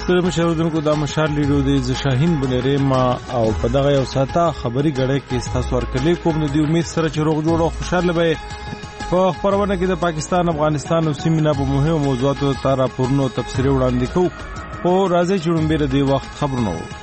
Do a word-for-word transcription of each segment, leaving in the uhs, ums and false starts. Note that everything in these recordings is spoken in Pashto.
ستر مشاهدونکو دا مشال لیدو دی ز شاهین بنری ما او په دغه یو ساته خبري غړې کې تاسو ورکلې کوم د امید سره چې روغ جوړ او خوشاله به په خبرونه کې د پاکستان افغانستان او سیمه په مهمو موضوعاتو تر پورنو تفصیلی وړاندې کوو او راځي چې موږ به د وخت خبرونه وو.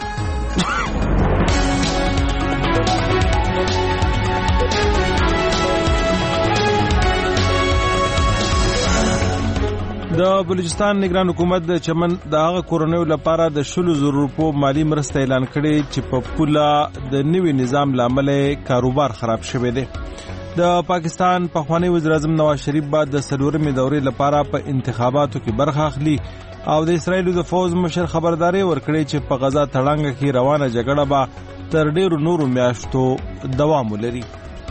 د بلوچستان نگران حکومت د چمن د هغه کورنیو لپاره د شلو زر روپو مالی مرسته اعلان کړي چې په پوله د نوي نظام لامل کاروبار خراب شوی دی. د پاکستان پخوانی وزیر اعظم نواز شریف بعد د څلورمې دورې لپاره په انتخاباتو کې برخه اخلي او د اسرائیل د فوز مشر خبرداري ورکړي چې په غزا تړانګه کې روانه جګړه به تر ډیرو نورو میاشتو دوام ولري.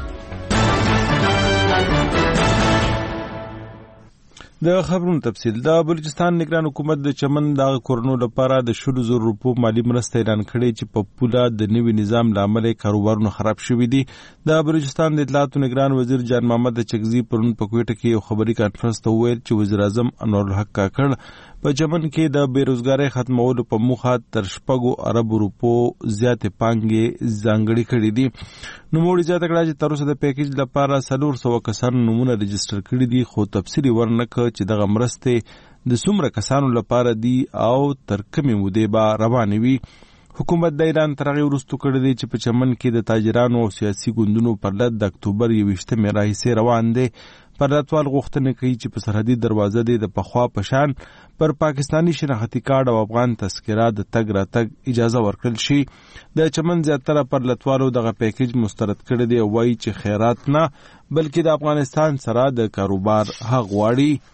د خبرونو تفصیل. د بلوچستان نگران حکومت د چمن د کورنو لپاره د شلو زر روپو مالی مرسته اعلان کړي چې په پوله د نوي نظام لامل کاروبارونه خراب شوي دي. د بلوچستان د اطلاعاتو نگران وزیر جان محمد چغزي پرون په کوټه کې یو خبري کانفرنس ته وویل چې وزیر اعظم انور الحق کاکړ په چمن کې د بیروزګاری ختمولو په موخه تر شپږو ارب روپو زیاتې پانګې ځانګړې کړې دي. نوموړي زیاته کړه چې تر اوسه د پیکیج لپاره څلور سوه کسانو نومونه رجسټر کړي دي خو تفصیلي ورنکړه چې دغه مرستې د څومره کسانو لپاره دي او تر کومې مودې به روانې وي. حکومت د ایران تر هغې وروسته کړی دی چې په چمن کې د تاجرانو او سیاسي ګوندونو پر لد د اکتوبر یوویشتمې راهیسې روان دی. پرداتوال غوښتنه کوي چې په سرحدي دروازه دی د پخوا په شان پر پاکستانی شناختی کارت او افغان تذکره د تګ راتګ اجازه ورکړل شي. د چمن زیاتره پرلتوالو دغه پیکیج مسترد کړی دی او وایي چې خیرات نه بلکې د افغانستان سره د کاروبار حق غواړي.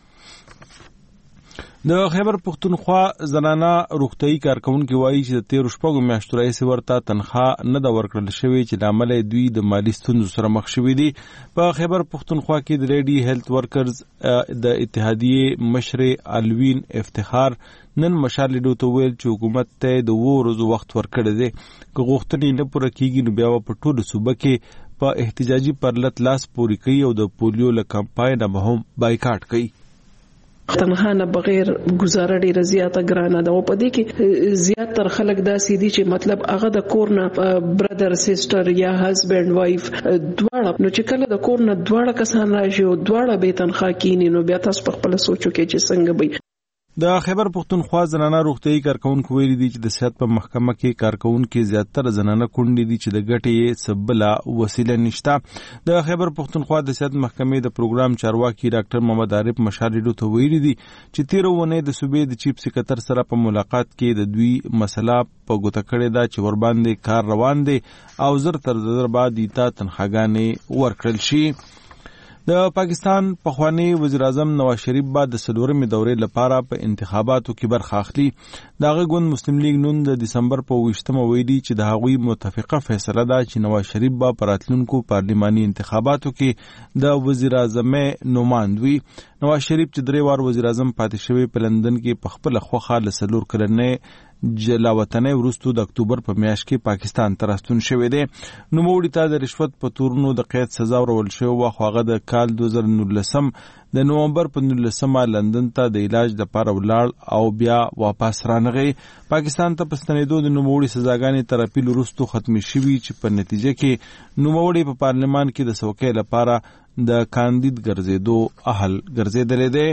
د خیبر پختونخوا زنانه روغتیايي کارکونکي وایي چې د تیرو شپږو میاشتو راهیسې ورته تنخواه نه ده ورکړل شوې چې له امله دوی د مالي ستونزو سره مخ شوي دي. په خیبر پختونخوا کې د لیډي هیلث ورکرز د اتحادیې مشر الوین افتخار نن مشال لیدو ته ویل چې حکومت ته د اوو ورځو وخت ورکړی دی. که غوښتنې نه پوره کیږي نو بیا په ټولو صوبه کې په احتجاجي پرلت لاس پورې کوي او د پولیو له کمپاین به هم بایکاټ کوي. تنها نه بغیر گزاره ډیره زیاته ګرانه ده او په دې کې زیات تر خلک داسې دي چې مطلب هغه د کور نه برادر سیسټر یا هسبند وایف دواړه نو چې کله د کور نه دواړه کسان راشي او دواړه به تنخواه کینی نو بیا تاسو په خپل سوچو کې چې څنګه به. د خیبر پختونخوا زنانه روغتیايي کارکونکو ویلي دي چې د صحت په محکمه کې کارکونکو زیاتره زنانه کونډې دي چې د ګټې سبله وسیله نشته. د خیبر پختونخوا د صحت محکمې د پروګرام چارواکي ډاکټر محمد عارف مشاریډو ته ویلي دي چې تیر ونه د صوبې د چیف سکرټر سره په ملاقات کې د دوی مسله په ګوته کړې ده چې ور باندې کار روان دي او زر تر زر بعد ایته تنخواګانې ورکړل شي. د پاکستان پخوانی وزیر اعظم نواز شریف بعد د څلورمې دورې لپاره په انتخاباتو کې برخه اخلي. دغه ګوند مسلم لیگ نن د دسمبر په اوویشتمه ویلي چې د هغوی متفقه فیصله ده چې نواز شریف به په راتلونکو پارلماني انتخاباتو کې د وزیر اعظم نوماند وي. نواز شریف چې درې وار وزیر اعظم پاتې شوی په لندن کې په خپل خوخه له څلور کلنې جلا وطنۍ وروسته د اکتوبر په میاشت کې پاکستان ته راستون شوی دی. نوموړي ته د رشوت په تورونو د قید سزا ورول شوې وه خو هغه د کال دوه زره نولسم د نومبر په نولسمه لندن ته د علاج لپاره ولاړ او بیا واپس رانغی. پاکستان ته په ستنېدو د نوموړي سزاګانې تر اپیل وروسته ختمې شوي چې په نتیجه کې نوموړي په پارلمان کې د څوکۍ لپاره د کاندید ګرځېدو اهل ګرځېدلی دی.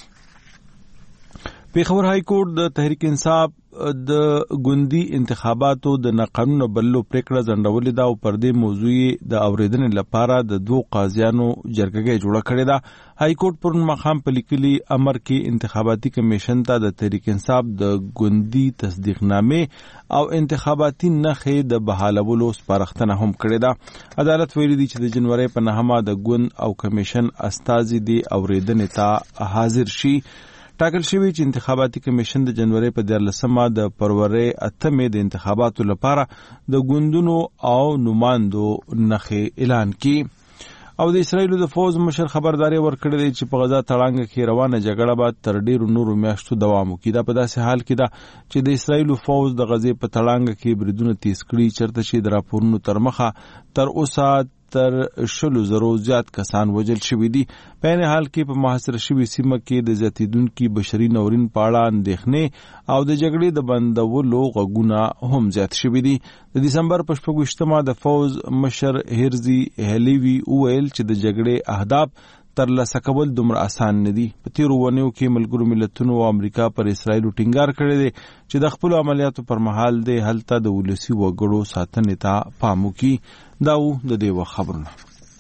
پیښور های کورټ د تحریک انصاف د ګوندي انتخاباتو د ناقانونه بللو پریکړه ځنډولې ده او پر دې موضوع د اورېدنې لپاره د دوو قاضیانو جرګه جوړه کړې ده. های کورټ پرون ماښام په لیکلي امر کې انتخاباتي کمیشن ته د تحریک انصاف د ګوندي تصدیقنامې او انتخاباتي نښې د بحالولو سپارښتنه هم کړې ده. عدالت ویلي دي چې د جنوري په نهمه د ګوند او کمیشن استازي دي اورېدنې ته حاضر شي. ټاکل شوی چې انتخاباتي کمیشن د جنوري په دیارلسمه د فروری اتمې د انتخاباتو لپاره د ګوندونو او نوماندو نښې اعلان کړي. او د اسرائیل د فوز مشر خبرداري ورکړې ده چې په غزا تړانګه کې روانه جګړه به تر ډیرو نورو میاشتو دوام وکړي. دا په داسې حال کې ده چې د اسرائیل فوز د غزې په تړانګه کې بریدونه تیز کړي چرته چې د راپورونو تر مخه تر اوسه تر شلو زرو زیات کسان وژل شوي دي. په عین حال کې په محاصره شوې سیمه کې د زیاتېدونکي بشري ناورین په اړه اندېښنې او د جګړې د بندولو غږونه هم زیات شوي دي. د دسمبر په شپږ ویشتمه د فوز مشر هیرزي هلیوي وویل چې د جګړې اهداف ترلاسه کول دومره اسان نه دي. په تیرو ونیو کې ملګرو ملتونو او امریکا پر اسرائیلو ټینګار کړی دی چې د خپلو عملیاتو پر مهال د هلته د ولسي وګړو ساتنې ته پام وکړي. دا و د دې وخت خبرونه.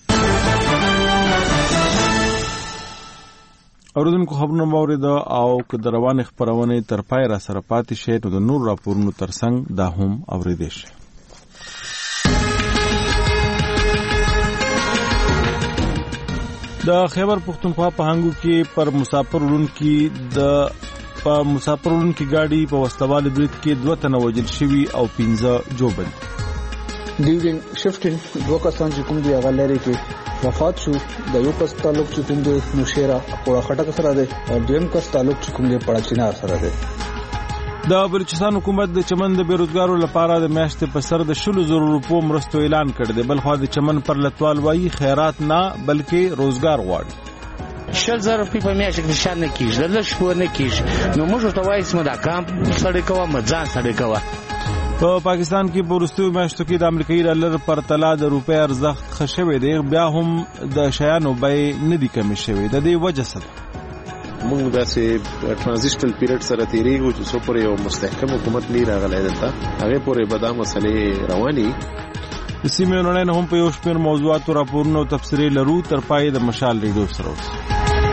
اوریدونکو خبرونه واورېده او که د روانې خپرونې تر پای را سره پاتې شئ نو د نور راپورونو ترڅنګ دا هم اورېدی شئ. د خیبر پختونخوا په هنګو کې پر مسافر وړونکي د په مسافر وړونکي ګاډي په وسلوال برید کې دوه تنه وژل شوي او پنځه جوبل. ډیورینګ شفټینګ دوه کسان چې کوم دی هغه لري کې وفات شو. د یو کس تعلق چې کوم دی نوشیرا کوړه خټک سره دی او دویم کس تعلق چې کوم دی پړچینار سره دی. د بلوچستان حکومت د چمن د بیروزګارو لپاره د میاشتې په سر د شلو زرو روپو مرستو اعلان کړ دی. بلخوا د چمن پر لتوال وایي خیرات نه بلکې روزګار غواړي. شل زره روپۍ په میاشت کې شان نه کیږي، د لږ شپور نه کیږي. نو موږ ورته وایو چې دا کام سړی کوه مځان سړی کوه. په پاکستان کې په وروستیو میاشتو کې د امریکایي ډالر پر طلا د روپۍ ارزښت ښه شوی دی، بیا هم د شیانو بیې نه دي کمې شوې. د دې وجه څه ده؟ موږ داسې ټرانزیشنل پیریډ سره تیریږو چې څو پورې یو مستحکم حکومت نه راغلی دلته هغې پورې به دا مسلې روانې. د سیمې لومړی نه هم په یو شمېر موضوعاتو راپورونه او تبصرې لرو. تر پای د مشال ریډیو سره اوسئ.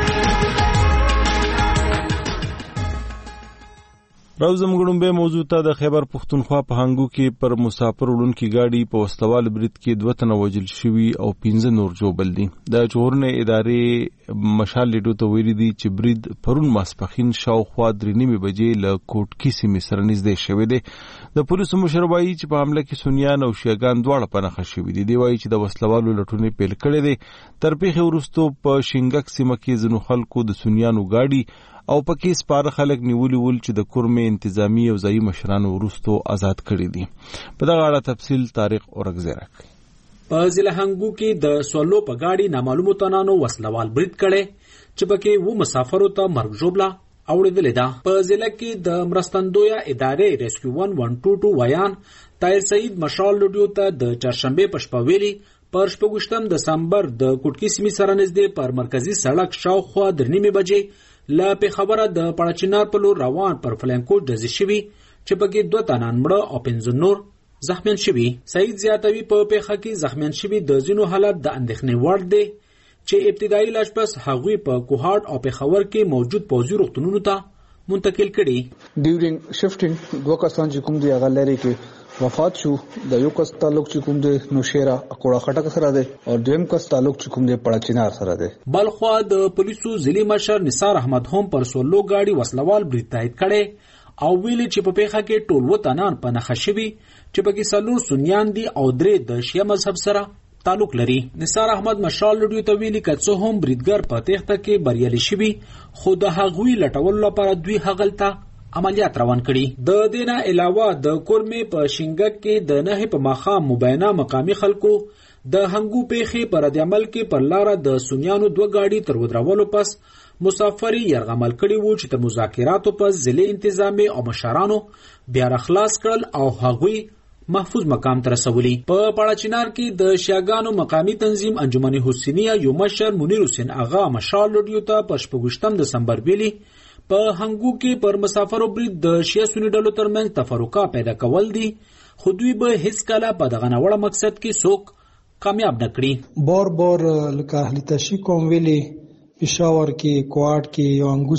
راوزم ګړومبه موضوع ته د خیبر پختونخوا په هنګو کې پر مسافر وړونکي ګاډي په وسلوال برید کې دوه تنه وژل شوي او پنځه نور جوبل دي. د ژغورنې ادارې مشال لیډو ته ویلي دي چې برید پرون ماسپښین شاوخوا درې نیمې بجې له کوټکي سیمې سره نږدې شوی دی. د پولیسو مشر وایي چې په حمله کې سنیان او شیعګان دواړه په نښه شوي دي. دی وایي چې د وسلوالو لټونې پیل کړی دی. تر پیښې وروستو په شینګک سیمه کې ځینو خلکو د سنیانو ګاډي او پکې سپاره خلک نیولي ول چې د کورمې انتظامی او ځایي مشرانو وروستو آزاد کړي دي. په دغه اړه تفصیل طارق اورګزی راکړي. په ضلع هنګو کې د سولو په ګاډي نامعلومو تنانو وسلوال برید کړي چې پکې و مسافرو ته مرګ ژوبله اوړېدلې ده. په ضلع کې د مرستندویه ادارې ریسکیو ون ون ټو ټو ویان طاهر سعید مشال لوډیو ته د چهارشنبې په شپه ویلي پر شپږویشتم دسمبر د کوټکي سیمې سره نږدې پر مرکزي سړک شاوخوا درې نیمې بجې له پېښوره د پړچینار په لور روان پر فلینکوټ ډزې شوي چې پکې دوه تنان مړه او پنځه نور زخمیان شوي. سعید زیاتوي په پیښه کې زخمیان شوي د ځینو حالت د اندېښنې وړ دی چې ابتدایي علاج پس هغوی په کوهاټ او پېښور کې موجود پوځي روغتونونو ته منتقل کړي. ډیورینګ شفټینګ دوه کسان چې کوم دی هغه لري کې وفات شو. د یو کس تعلق چې کوم دی نوشیرا کوړه خټک سره دی او دویم کس تعلق چې کوم دی پړچینار سره دی. بلخوا د پولیسو ضلعي مشر نثار احمد هم پر سولو ګاډي وسلوال برید تایید کړي او ویلي چې په پیښه کې ټول وطنان په نښه شوي چې پکې څلور سنیان دي او درې د شیعه مذهب سره تعلق لري. نثار احمد مشال لوډیو ته ویلي که څه هم بریدګر په تېښته کې بریالي شوي خو د هغوی لټولو لپاره دوی هغلته عملیات روان کړي. د دې نه علاوه د کورمې په شینګک کې د نهې په ماښام مبینه مقامي خلکو د هنګو پیښې په رد عمل کې پر لاره د سنیانو دوه ګاډي تر ودرولو پس مسافر یې یرغمل کړي وو چې تر مذاکراتو پس ضلعي انتظامي او مشرانو بیا راخلاص کړل او هغوی محفوظ مقام ته رسولي. په پړچینار کې د شیعګانو مقامي تنظیم انجمن حسینیه یو مشر منیر حسین اغا مشال لوډیو ته په شپږویشتم دسمبر ویلي په هنګو کې پر مسافرو برید د شیعه سني ډلو ترمنځ تفرقه پیدا کول دي خو دوی به هیڅ کله په دغه ناوړه مقصد کې څوک کامیاب نه کړي. بار بار لکه اهل تشیع کوم ویلي پېښور کې کوهاټ کې یو هنګو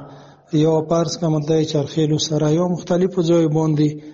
سره یو پارس کا مطلب چرخیلو سره یو مختلفو ځای باندې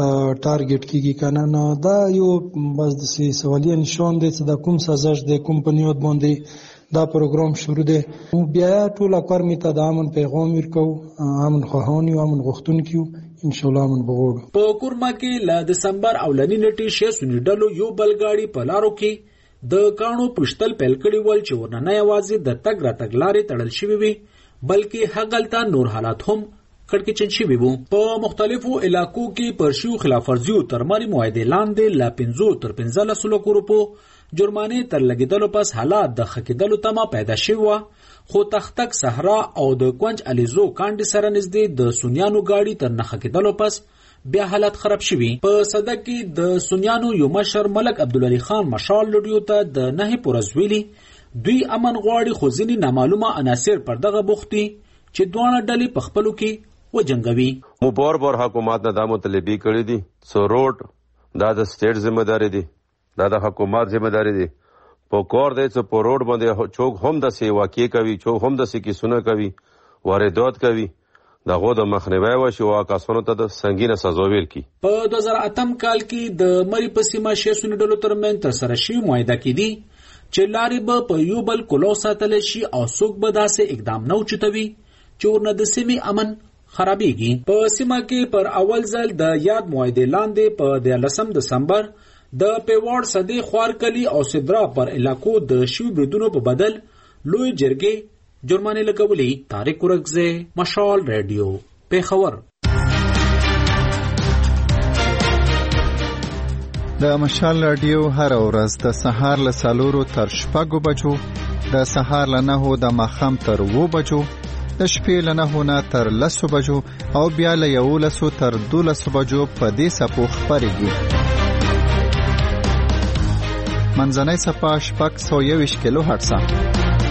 ټارګټ کیږي کنه. نو دا یو بس د سوالیه نشان دی چې د کوم سازش د کمپنیو باندې دا پروګرام شروع دی. بیا ټول کار می ته د امن پیغام ورکو امن خواهانی او امن غوښتونکو ان شاء الله امن بغوړو. په کورما کې ل دسمبر اولنی نیټه شې سنی ډلو یو بلګاړي په لارو کې د کانو پښتل پیل کړي ول چې ورننه یوازې د تګ را تګ لارې تړل شوی وي بلکې هغلته نور حالات هم کړکېچن شوي وو. په مختلفو علاقو کې پر شیو خلافورزیو تر مالي معاهدې لاندې له پنځو تر پنځلسو لکو روپو جرمانې تر لګېدلو پس حالات د ښه کېدلو تمه پیدا شوې وه، خو تختک صحرا او د کونج الیزو کانډې سره نږدې د سونیانو ګاډي تر نه ښه کېدلو پس بیا حالت خراب شوي. په صدک کې د سونیانو یو مشر ملک عبدالعلي خان مشال لډیو ته د نهې پورز ویلي دوی امن غواړي، خو ځینې نامعلومه عناصر پر دغه بوخت دي چې دواړه ډلې په خپلو کې وجنګوي. مو بار بار حکومت نه دا مطالبې کړې دي سو روډ دا د سټیټ ذمہداري دي، دا د حکومت ذمہداري دي. په کور دی چې په روډ باندې څوک هم داسې واقع کوي، څوک هم داسې کیسونه کوي، واردات کوي، دغه د مخنیوي وشي او کسانو ته د سنگینه سزا ورکړي. په دوه زره اتم کال کې د مری په سیمه شې سونی ډلو ترمنځ ترسره شوې معاهده کې دي چې لارې به په یو بل کلو ساتل شي او څوک به داسې اقدام نه اوچتوي چې ورنه د سیمې امن خرابېږي. په سیمه کې پر اول ځل د یاد معاهدې لاندې په دیارلسم دسمبر د پیواړ صدې خوارکلي او سدرا پر علاقو د شوي بریدونو په بدل لوی جرګې جرمانې لګولې. طارق ورکزے، مشال ریډیو، پیښور. د مشال ریډیو هر ورځ د سهار له څلورو تر شپږو بجو، د سهار له نهو د ماښام تر اوو بجو، د شپې له نهو نه تر لسو بجو او بیا له یولسو تر دولسو بجو په دې څپو خپرېږي. منځنۍ څپه شپږ سوه یوویشت کیلو هرټزه،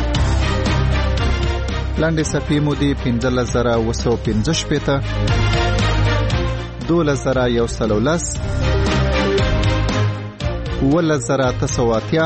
لنډې څپې مودې پنځلس زره اوه سوه پنځه شپېته، دولس زره یو سل او لس، اوولس زره اته سوه اتیا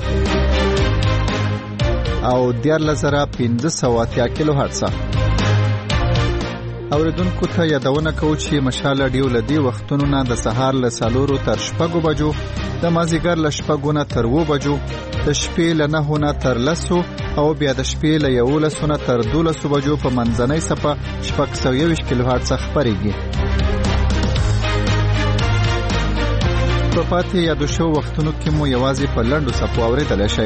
او دیارلس زره پنځه سوه اتیا کیلو هرټزه. اوریدونکو ته یادونه کوو چې مشال ریډیو له دې وختونو نه د سهار له څلورو تر شپږو بجو، د مازدیګر له شپږو نه تر اوو بجو، د شپې له نهو نه تر لسو او بیا د شپې له یولسو نه تر دولسو بجو په منځنۍ څپه شپږ سوه یوویشت کیلو هرټزه خپرېږي. په پاتې یادو شوو وختونو کې مو یوازې په لنډو څپو اورېدلی شئ.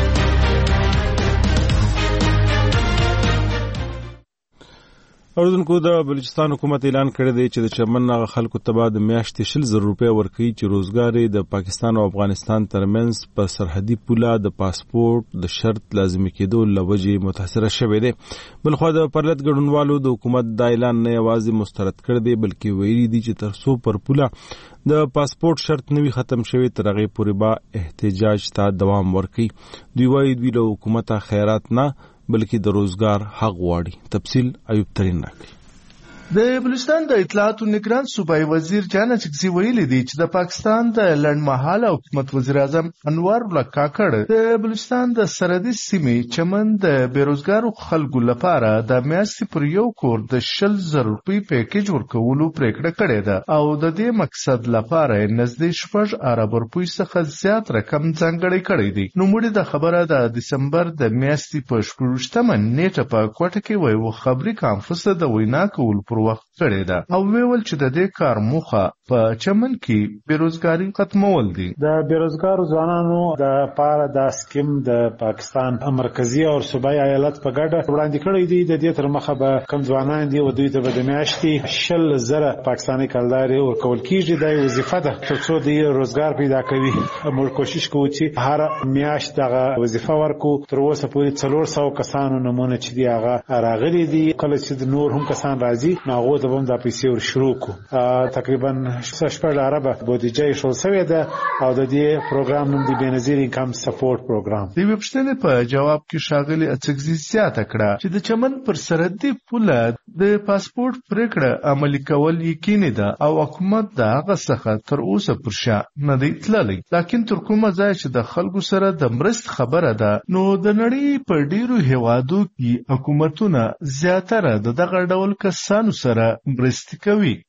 اوریدونکو د بلوچستان حکومت اعلان کړی دی چې د چمن هغه خلکو ته به د میاشتې شل زره روپۍ ورکوي چې روزګار یې د پاکستان او افغانستان ترمنځ په سرحدي پوله د پاسپورت د شرط لازمي کېدو له وجې متاثره شوی دی. بلخوا د پرلط ګډونوالو د حکومت دا اعلان نه یوازې مسترد کړی دی بلکې ویلي دي چې تر څو پر پوله د پاسپورت شرط نوي ختم شوی تر هغې پورې به احتجاج ته دوام ورکوي. دوی وایي دوی له حکومته خیرات نه بلکې د روزګار حق غواړي. تفصیل ایوب ترین راکړي. د بلوچستان د اطلاعاتو نگران صوبایي وزیر جان چکزي ویلي دی چې د پاکستان د لنډمهاله حکومت وزیر اعظم انور الله کاکړ د بلوچستان د سرحدي سیمې چمن د بیروزګارو خلکو لپاره د میاشتې پر یو کور د شل زره روپۍ پیکیج ورکولو پریکړه کړې ده او د دې مقصد لپاره نږدې شپږ ارب روپۍ څخه زیات رقم ځانګړی کړی دی. نو موږ د خبره د دسمبر د میاشتې په شپږویشتمه نیټه په کوټه کې وایو خبري کانفرنس د وینا کولو پر وخت کړی ده او ویل چې د دې کار موخه په چمن کې بیروزګاری ختمول دي. د بیروزګارو ځوانانو د پاره د سکیم د پاکستان مرکزی او صوبایي ایالت په ګډه وړاندې کړی دی. د دې تر مخه به کم ځوانان دي او دوی ته به د میاشتې شل زره پاکستاني کلداري ورکول کیږي. د وظیفه ده ترڅو د روزګار پیدا کوي. موږ کوشش کوو چې هر میاشت دغه وظیفه ورکو. تر اوسه پورې څلور سوه کسانو نمونه چې دی هغه راغلي دي. کله چې نور هم کسان راځي ناغو ته هم دا پیسې ور شروع کو. تقریبا شپږ اربه بودیجه ایښودل شوې ده او د دې پروګرام نوم دی بېنظیر انکم سپورټ پروګرام. د یوې پوښتنې په جواب کې ښاغلي اڅکزي زیاته کړه چې د چمن پر سرحدي پوله د پاسپورت پریکړه عملي کول یقیني ده او حکومت د هغه څخه تر اوسه پر شا نه دی تللی. لکن تر کومه ځای چې د خلکو سره د مرست خبره ده نو د نړۍ په ډیرو هیوادو کې حکومتونه زیاتره د دغه ډول کسانو سره مرستې کوي.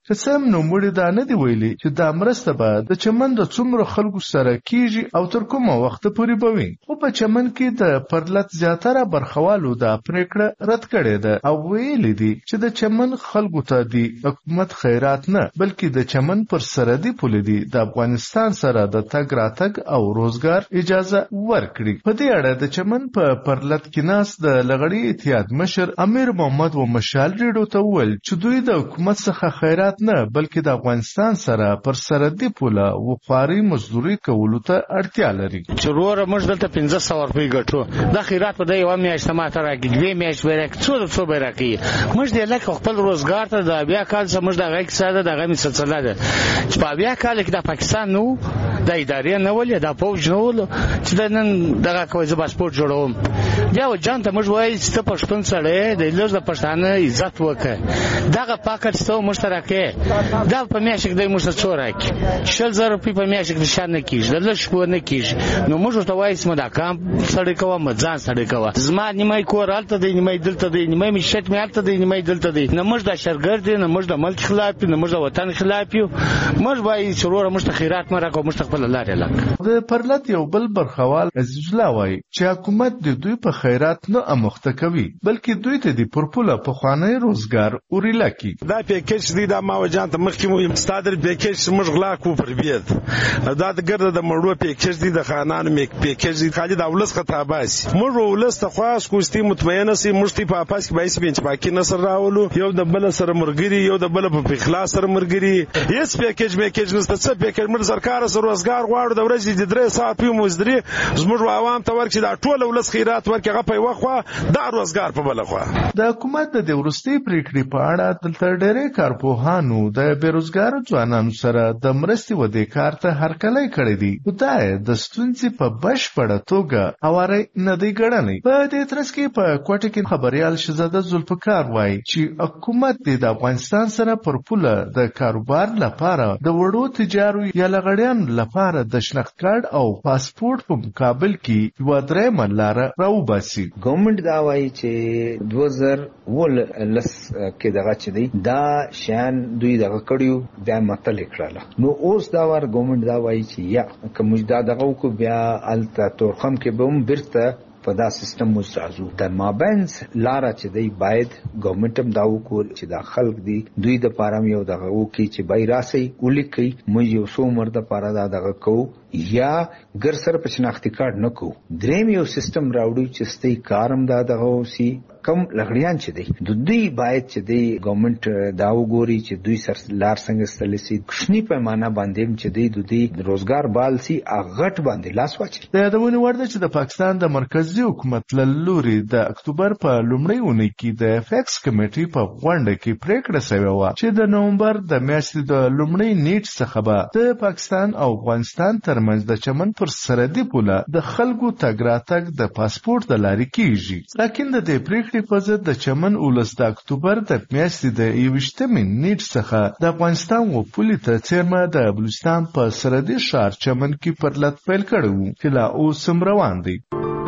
چې سم نوموړي دا نه دی ویلي چې دا مرسته به د چمن د څومره خلکو سره کیږي او تر کومه وخت پورې به وي. خو په چمن کې د پرلت زیاتره برخوالو دا پریکړه رد کړې ده او ویلي دي چې د چمن خلکو ته د حکومت خیرات نه بلکې د چمن پر سرحدي پولې دي د افغانستان سره د تګ راتګ او روزګار اجازه ورکړي. په دې اړه د چمن په پرلت کې ناس د لغړی اتحاد مشر امیر محمد و مشال ریډو ته وویل چې دوی د حکومت څخه خیرات نه بلکې د افغانستان سره پر سرحدي پوله وقاري مزدوري کولو ته اړتیا لري. چې وروره موږ دلته پنځه سوه روپۍ ګټو، دا خیرات په دې یوه میاشت ماته راکړي، دوې میاشتې به راکړي، څو د څو به راکړي. موږ دې لکه خپل روزګار ته د بیا کال څخه موږ دغه کیسه ده، دغه مې سلسله ده چې په بیا کال کې د پاکستان نه و، د ادارې نه ولې د پوج نه ول چې د نن دغه کوي زه پاسپورت جوړوم. بیا و جان ته موږ وایي چې ته پښتون سړی د لږ د پښتانه عزت وکړه، دغه پاکټ ته مشترکه دا په میاشت کې د موږ څو راکړي، شل زره روپۍ په میاشت کې شان نه کیږي، د لږ شپو نه کیږي. نو موږ ته وایي چې دا کام سړی کوه مځان سړی کوه، زما نیمه کور الته دی، نیمه دلته دی، نیمه می شت می الته دی، نیمه دلته دی. نه موږ د شرګرد نه موږ د ملک خلاف نه موږ د وطن خلاف یو. موږ وایي چې ورور موږ ته خیرات مې راکو، موږ خپل لارې لک. د پرلت یو بل برخوال عزیز الله وایي چې حکومت د دوی په خیرات نه امخته کوي بلکې دوی ته د پرپوله په خواني روزګار اوريلا کی. دا پیکیج دی دا ما وجان ته مخکې مو ستادر پیکیج موږ غلا کو پر بیت دا د ګرد د مړو پیکیج دی د خانانو میک پیکیج دی خالد اولس خطاباس موږ ولس ته خاص کوستي مطمئنه سي مشتي په پاس کې بایس بنچ باقي نصر راولو یو د بل سره مرګري یو د بل په اخلاص سره مرګري هیڅ پیکیج میکیج نشته. څه پیکیج مر سرکار سره روزګار غواړو د ورځې د درې ساعت په مزدري زموږ عوام ته ورکړي دا ټول ولس خیرات ورکړي هغه په وخت دا روزګار په بل خو. د حکومت د ورستي پریکړې په اړه دلته ډېرې کارپوهانو د بیروزګار ځوانانو سره د مرستې ودې کار ته هرکلی کړی دی. دا د ستونزې په بشپړه توګه اواره نه دی ګڼلی. په دې ترڅ کې په کوټه کې خبريال شهزاده ذوالفقار وایي چې حکومت د افغانستان سره پر پوله د کاروبار لپاره د وړو تجارو یا لغړیانو لپاره د شناخت کارت او پاسپورت په مقابل کې یو درېمه لاره راوباسي. ګورنمنت دا وایي چې دوه زره ولس کې دغه چې دی دا شان دوی دغه کړیو بیا متل کړل. نو اوس دا ور ګورنمنت دا وایي چې یا کوم دا دغه کو بیا الته تورخم کې به هم برته په دا سیستم مستعزو د مابینس لاره چې دی باید ګورنمنت هم دا وکړي چې دا خلک دی دوی د پاره یو دغه وکړي چې بای راسي ولیکي موږ یو څو مرده پاره دا دغه کو یا ګر سره په شناختی کارت نه کو. دریم یو سیستم راوړي چې ستې کارم دا دغه وسی کم لغړیان چې دی د دوی باید چې دی ګورنمنت دا وګوري چې دوی سر لار څنګه ستلسي کښنی پیمانه باندې چې دی د دوی روزګار بالسي اغټ باندې لاس واچي. د یادونه ورده چې د پاکستان د مرکزی حکومت لوري د اکتوبر په لومړۍ اونۍ کې د فیکس کمیټې په غونډه کې پریکړه شوې و چې د نومبر د میاشتې د لومړۍ نیټ څخه به د پاکستان او افغانستان ترمنځ د چمن پر سرحدي پوله د خلکو تګ راتګ د پاسپورت د لارې کیږي. لکه د دې پریکړې په ضد د چمن ولس د اکتوبر د میاشتې د یوویشتمې نیټ څخه د افغانستان و پولې ته څیرمه د بلوچستان په سرحدي ښار چمن کې پرلت پیل کړی و چې لا اوس هم روان دی.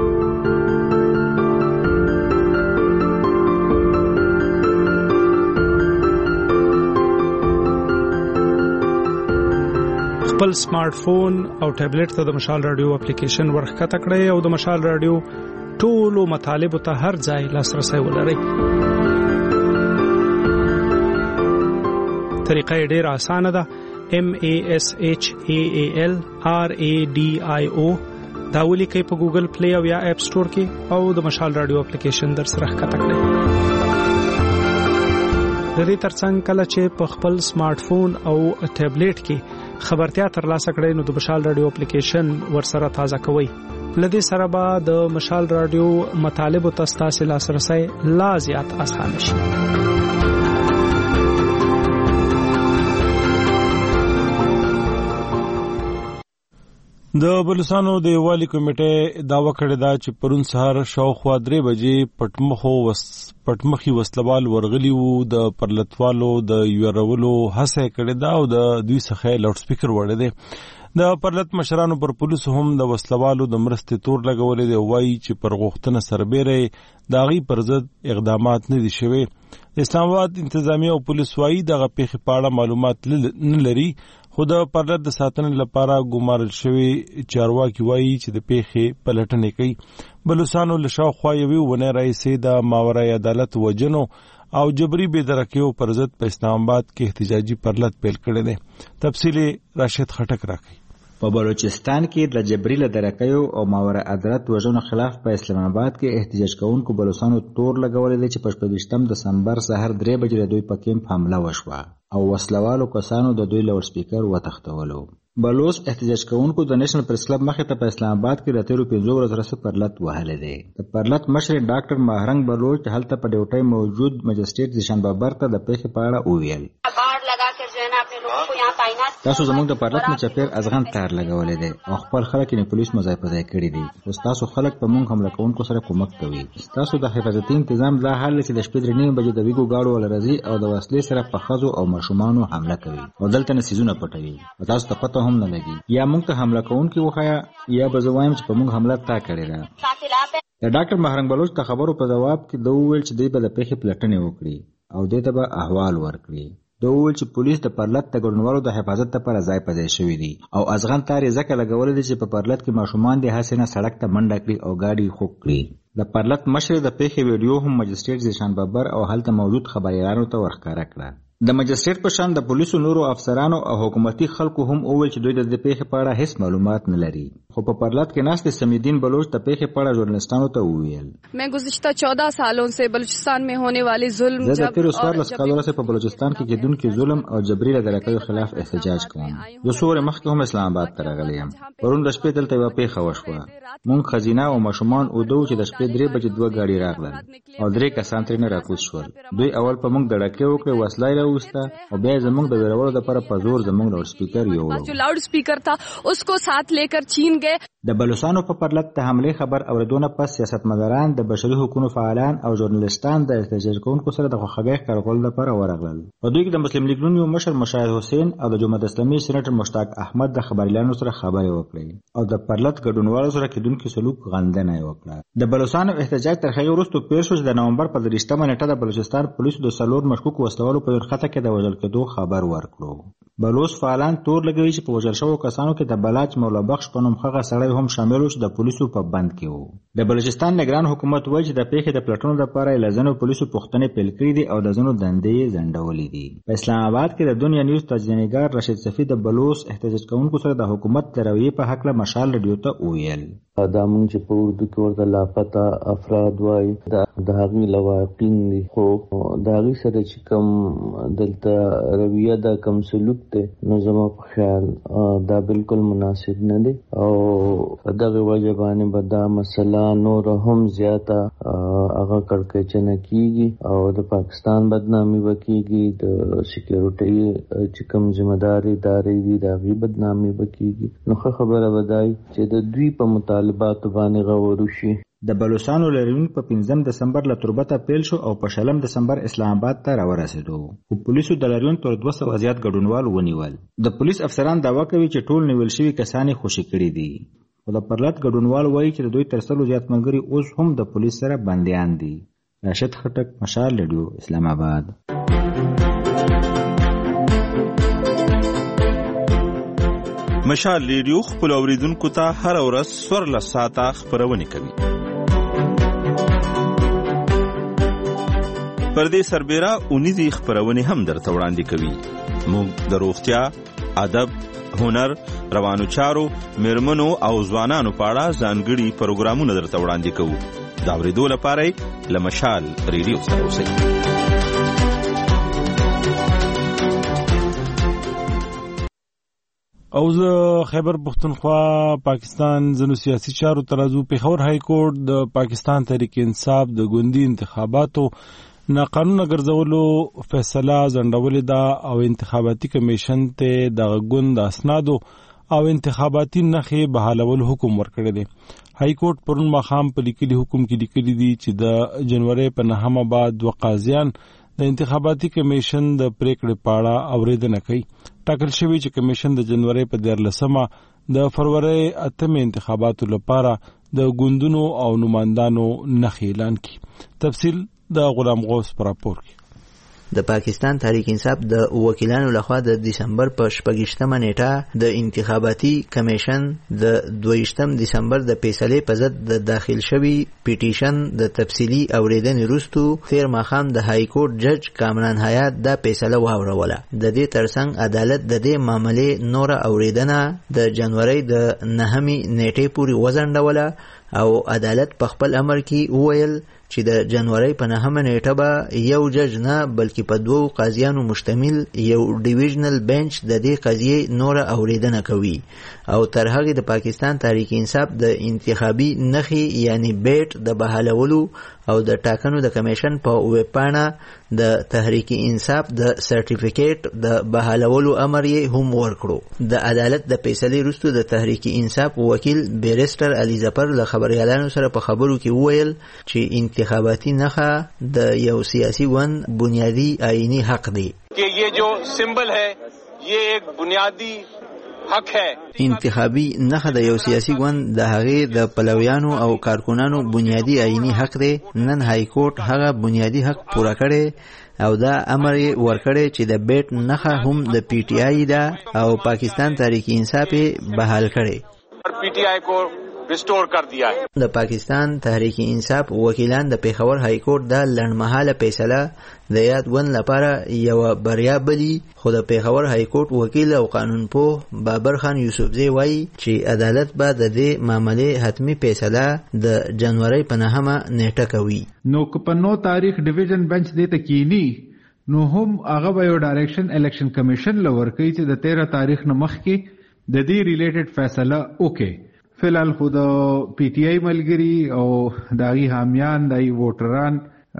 خپل سمارټ فون او ټابلیټ ته د مشال رادیو اپلیکیشن ورخکته کړئ او د مشال رادیو ټولو مطالبو ته هر ځای لاسرسی ولرئ. طریقه یې ډېره اسانه ده. M A S H A A L R A D I O دا ولیکئ په ګوګل پلی او یا اپ سٹور کې او د مشال رادیو اپلیکیشن در سره ښکته کړئ. د دې ترڅنګ کله چې په خپل سمارټ فون او ټابلیټ کې خبرتیا ترلاسه کړئ نو د مشال رادیو اپلیکیشن ورسره تازه کوئ. لدې سره به د مشال رادیو مطالبو ته ستاسو لاسرسی لا زیات اسانه شي. د بلوچستان د یووالي کمیټې داوا کړې ده چې پرون سهار شاوخوا درې بجې پټمخو وس پټمخي وسلوال ورغلي وو د پرلتوالو د یورولو هڅه کړې ده او د دوی څخه لاوډ سپیکر وړي دي. د پرلط مشرانو پر پولیسو هم د وسلوالو د مرستې تور لګولې دی، وایي چې پر غوښتنه سربیره د هغې پر ضد اقدامات نه دي شوي. اسلام آباد انتظامیه او پولیس وایي دغه پیښې په اړه معلومات نه لري، خو د پرلط د ساتنې لپاره ګمارل شوي چارواکي وایي چې د پیښې پلټنې کوي. بلوڅانو له شاوخوا یوې اونۍ راهیسې د ماورای عدالت وژنو او جبري بېدرکیو پر ضد په اسلام آباد کې احتجاجي پرلط پیل کړی دی. تفصیل راشد خټک راکوي. په بلوچستان کې د جبري لدرکیو او ماورای عدالت وژنو خلاف په اسلام آباد کې احتجاج کوونکو بلوڅانو تور لګولې دی چې په شپږویشتم دسمبر سهار درې بجې د دوی په کیمپ حمله وشوه او وسلوالو کسانو د دوی لاوډ سپیکر وتښتولو. بلوچ احتجاج کوونکو د نېشنل پریس کلب مخې ته په اسلام آباد کې د تیرو پنځو ورځو راهیسې پرلط وهلی دی. د پرلط مشر ډاکټر ماهرنګ بلوچ هلته په ډیوټۍ موجود مجسټریټ زیشان بابر ته د پیښې په اړه وویل. تاسو زموږ د پرلط نه چپیر ازغن تار لګولې دی او خپل خلک یې پولیس مو ځای په ځای کړي دي، خو ستاسو خلک په موږ حمله کوونکو سره کومک کوي. ستاسو د حفاظتي تنظیم دا حال چې د شپې درې نیمې بجې د ویګو ګاډو ول راځي او د وسلې سره په ښځو او ماشومانو حمله کوي او دلته نه سیزونه پټوي او تاسو ته پته هم نه لګي، یا موږ ته حمله کوونکي وښایه یا به زه وایم چې په موږ حمله تا کړې ده. د ډاکټر ماهرنګ بلوچ د خبرو په ځواب کې ده وویل چې دوی به د پیښې پلټنې وکړي او دې ته به احوال ورکړي. ده وویل چې پولیس د پرلط د ګډونوالو د حفاظت لپاره ځای په ځای شوي دي او ازغن تار یې ځکه لګولی دی چې په پرلط کې ماشومان دې هسې نه سړک ته منډه کړي او ګاډي خوږ کړي. د پرلط مشر د پیښې ویډیو هم مجسټریټ زیشان بابر او هلته موجود خبریالانو ته ورښکاره کړه. د مجسټریټ په شان د پولیسو نورو افسرانو او حکومتي خلکو هم وویل چې دوی د دې پیښې په اړه هیڅ معلومات نه لري، خو په پرلط کې ناست سمیدین بلوچ د پیښې په اړه ژورنالستانو ته وویل. मैं गुज़िश्ता चौदह सालों से बलूचिस्तान में होने वाले जुल्म زه د تیرو څوارلس کالو راهیسې په بلوچستان کې کېدونکي ظلم او جبري لدرکیو خلاف احتجاج کوم. زه څو ورځې مخکې هم اسلام آباد ته راغلی یم. پرون د شپې دلته یوه پیښه وشوه. موږ ښځینه او ماشومان اوده وو چې د شپې درې بجې دوه ګاډي راغلل او درې کسان ترېنه راکوز شول. دوی اول په موږ دړکې وکړې، وسله یې راوویسته او بیا یې زموږ د ویرولو لپاره په زور زموږ لاوډ سپیکر یوړو. जो लाउड स्पीकर था उसको साथ लेकर चीन गए. د بلوڅانو په پرلط د حملې خبر اورېدونه پس سیاستمداران، د بشري حقوقو فعالان او ژورنالستان د احتجاج کوونکو سره د خواخوږۍ ښکارولو لپاره ورغلل. په دوی کې د مسلم لیګ نون یو مشر مشاهد حسین او د جمهوریت اسلامي سېنیټر مشتاق احمد د خبریالانو سره خبرې وکړې او د پرلط ګډونوالو سره کېدونکي سلوک غندنه یې وکړه. د بلوڅانو احتجاج تر هغې وروسته پیل شو چې د نومبر په دېرشتمه نیټه د بلوچستان پولیسو د څلور مشکوک وسلوالو په یو خطه کې د وژل کېدو خبر ورکړو. بلوچ فعالان تور لګوي چې په وژل شوو کسانو کې د بلاچ مولا بخش په نوم هغه سړی هم شامل و چې د پولیسو په بند کې و. د بلوچستان نگران حکومت وایي چې د پیښې د پلټنو لپاره یې له ځینو پولیسو پوښتنې پیل کړي دي او د ځینو دندې یې ځنډولې دي. په اسلام آباد کې د دنیا نیوز تجزیه‌نګار رشید صفي د بلوچ احتجاج کوونکو سره د حکومت د رویې په هکله مشال رادیو ته وویل. دا مونږ چې په اردو کې ورته لاپته افراد وایي د هغې لواحقین دي، خو د هغې سره چې کوم دلته رویه دا کوم سلوک دی نو زما په خیال دا بالکل مناسب نه دی او دغه وجه باندې به دا مسله نور هم زیاته هغه کړکېچنه کیږي او د پاکستان بدنامي به کیږي، د سکیورټۍ چې کوم ذمهدار ادارې دي د هغې بدنامي به کیږي. نو ښه خبره به دا وي چې د دوی په مطالباتو باندې غور وشي. د بلوچستانو لاریون په پنځم دسمبر له تربته پیل شو او په شلم دسمبر اسلام آباد ته راورسېدو، خو پولیسو د لاریون تر دوه سوه زیات ګډونوال ونیول. د پولیس افسران دعوا کوي چې ټول نیول شوي کسان یې خوشي کړي دي، خو د پرلط ګډونوال وایي چې د دوی تر سلو زیات ملګري اوس هم د پولیس سره بندیان دي. راشد خټک، مشال رادیو، اسلام آباد. مشال ریډیو خپل اوریدونکو ته هر ورځ څوارلس ساعته خپرونه کوي. پر دې سربېره اونیزې خپرونې هم درته وړاندې کوي. موږ د روغتیا، ادب، هنر، روانو چارو، میرمنو او ځوانانو په اړه ځانګړي پروګرامونه درته وړاندې کوو. د اورېدو لپاره له مشال ریډیو سره اوسئ. او زه خیبر پختونخوا پاکستان ځینو سیاسي چارو ته راځو. پېښور های کورټ د پاکستان تحریک انصاف د ګوندي انتخاباتو ناقانونه ګرځولو فیصله ځنډولې ده او انتخاباتي کمیشن ته د ګوند اسنادو او انتخاباتي نښې بحالولو حکم ورکړی دی. های کورټ پرون ماښام په لیکلي حکم کې لیکلي دي چې د جنوري په نهمه بعد دوه قاضیان د انتخاباتي کمیشن د پریکړې په اړه اورېدنه کوي. ټاکل شوی چې کمیشن د جنوري په دیارلسمه د فروری اتمه انتخاباتو لپاره د ګوندونو او نمائندانو نخ اعلان کړي. تفصیل د غلام غوث پر راپور کې. د پاکستان تحریک انصاف د وکیلانو لخوا د دسمبر په شپږشتمه نیټه د انتخاباتي کمیشن د دویشتم دسمبر د فیصلې په ضد د داخل شوی پیټیشن د تفصیلی اوریدنې وروسته تیر ماښام د های کورټ جج کامران حیات دا فیصله واوروله. د دې ترڅنګ عدالت د دې معاملې نوره اوریدنه د جنوري د نهمې نیټې پورې وځنډوله او عدالت په خپل امر کې وویل چې د جنوري په نهمه نیټه به یو جج نه بلکې په دوو قاضیانو مشتمل یو ډیویژنل بنچ د دې قضیې نوره اوریدنه کوي او تر هغې د پاکستان تحریک انصاف د انتخابي نښې یعنی بیټ د بحالولو او د ټاکنو د کمیشن په ویب پاڼه د تحریک انصاف د سرټیفیکیټ د بحالولو امر یې هم ورکړو. د عدالت د فیصلې وروسته د تحریک انصاف وکیل بیرسټر علي ظفر له خبریالانو سره په خبرو کې وویل چې انتخاباتي نښه د یو سیاسي ګوند بنیادی آئینی حق دی کہ یہ جو سمبل ہے یہ ایک بنیادی حق ہے. انتخابي نښه د یو سیاسي ګوند د هغې د پلویانو او کارکونانو بنیادی آئینی حق دی. نن های کورټ هغه بنیادی حق پوره کړی او دا امر یې ورکړی چې د بیټ نښه هم د پی ټی آی ده او پاکستان تحریک انصاف یې بحال کړی. پی ټی آی کو ریسٹور کر دیا ہے. د پاکستان تحریک انصاف وکیلان د پیښور های کورټ د لنډمهاله فیصله د یاد ون لپاره یو بریا بلی، خو د پیښور های کورټ وکیل او قانونپوه بابر خان یوسفزی وایي چې عدالت به د دې معاملې حتمی فیصله د جنوري په نهمه نیټه کوي. نو که په نو تاریخ ډیویژن بنچ دې ته کینی نو هم هغه به یو ډایرکشن الیکشن کمیشن لور کوي چې د تیرہ تاریخ نه مخکې د دې ریلیټډ فیصله وکړي. فی الحال خو د پی ټی آی ملګري او داغي حامیان دای ووټران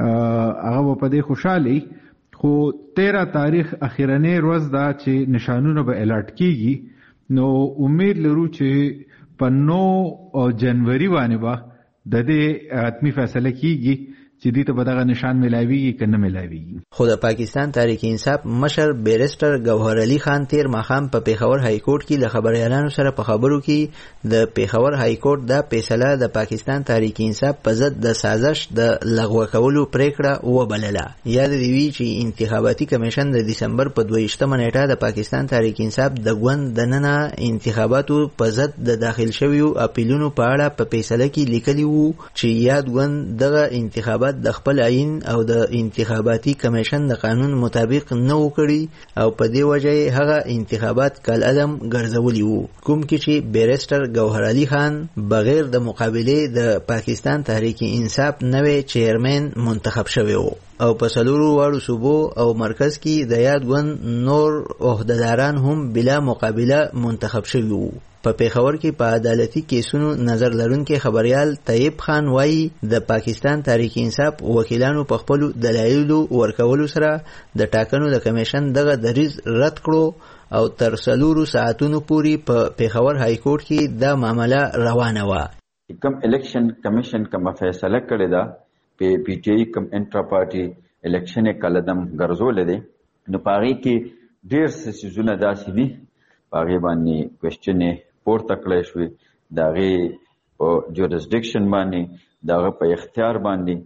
هغه په دې خوشحالي، خو تیرہ تاریخ اخیرنی ورځ دا چې نشانونه به الارټ کیږي. نو امید لرو چې په نو جنوري باندې به د دې حتمی فیصله کیږي چې دې ته به دغه نشان ملاویږي که نه ملاویږي. خو د پاکستان تحریک انصاف مشر بیرسټر ګوهر علي خان تیر ماښام په پیښور های کورټ کې له خبریالانو سره په خبرو کې د پیښور های کورټ دا فیصله د پاکستان تحریک انصاف په ضد د سازش د لغوه کولو پریکړه وبلله. یاد دی وی چې انتخاباتي کمیشن د دسمبر په دویشتمه نیټه د پاکستان تحریک انصاف د ګوند دننه انتخاباتو په ضد د داخل شویو اپیلونو په اړه په فیصله کې لیکلي وو چې یاد ګوند دغه انتخابات د خپل عین او د انتخاباتي کمیشن د قانون مطابق نه وکړي او په دې وجه هغه انتخابات کال عدم ګرځولي وو، کوم کې چې بیرسټر ګوهر علي خان بغیر د مقابله د پاکستان تحریک انصاف نوې چیرمن منتخب شوی وو او په څلورو واړو صوبو او مرکز کې د یاد ګوند نور عہدهداران هم بلا مقابله منتخب شوي وو. په پیښور کې په عدالتي کیسونو نظر لرونکي خبريال طیب خان وایي د پاکستان تحریک انصاف وکیلانو په خپل دلایلو ورکولو سره د ټاکنو د کمیشن دغه دریز رد کړو او تر څلورو ساعتونو پورې په پیښور های کورټ کې دا معامله روانه وه. کوم الیکشن کمیشن کوم فیصله کړې ده په پی ټی آی کوم انټرا پارټي الیکشن کلدم ګرځول دي، نو پاره کې ډیر څه سيزونه داسې دي پاره باندې کوېسچن پورته کړی شوی دغه په جوریسډکشن باندې دغه په اختیار باندې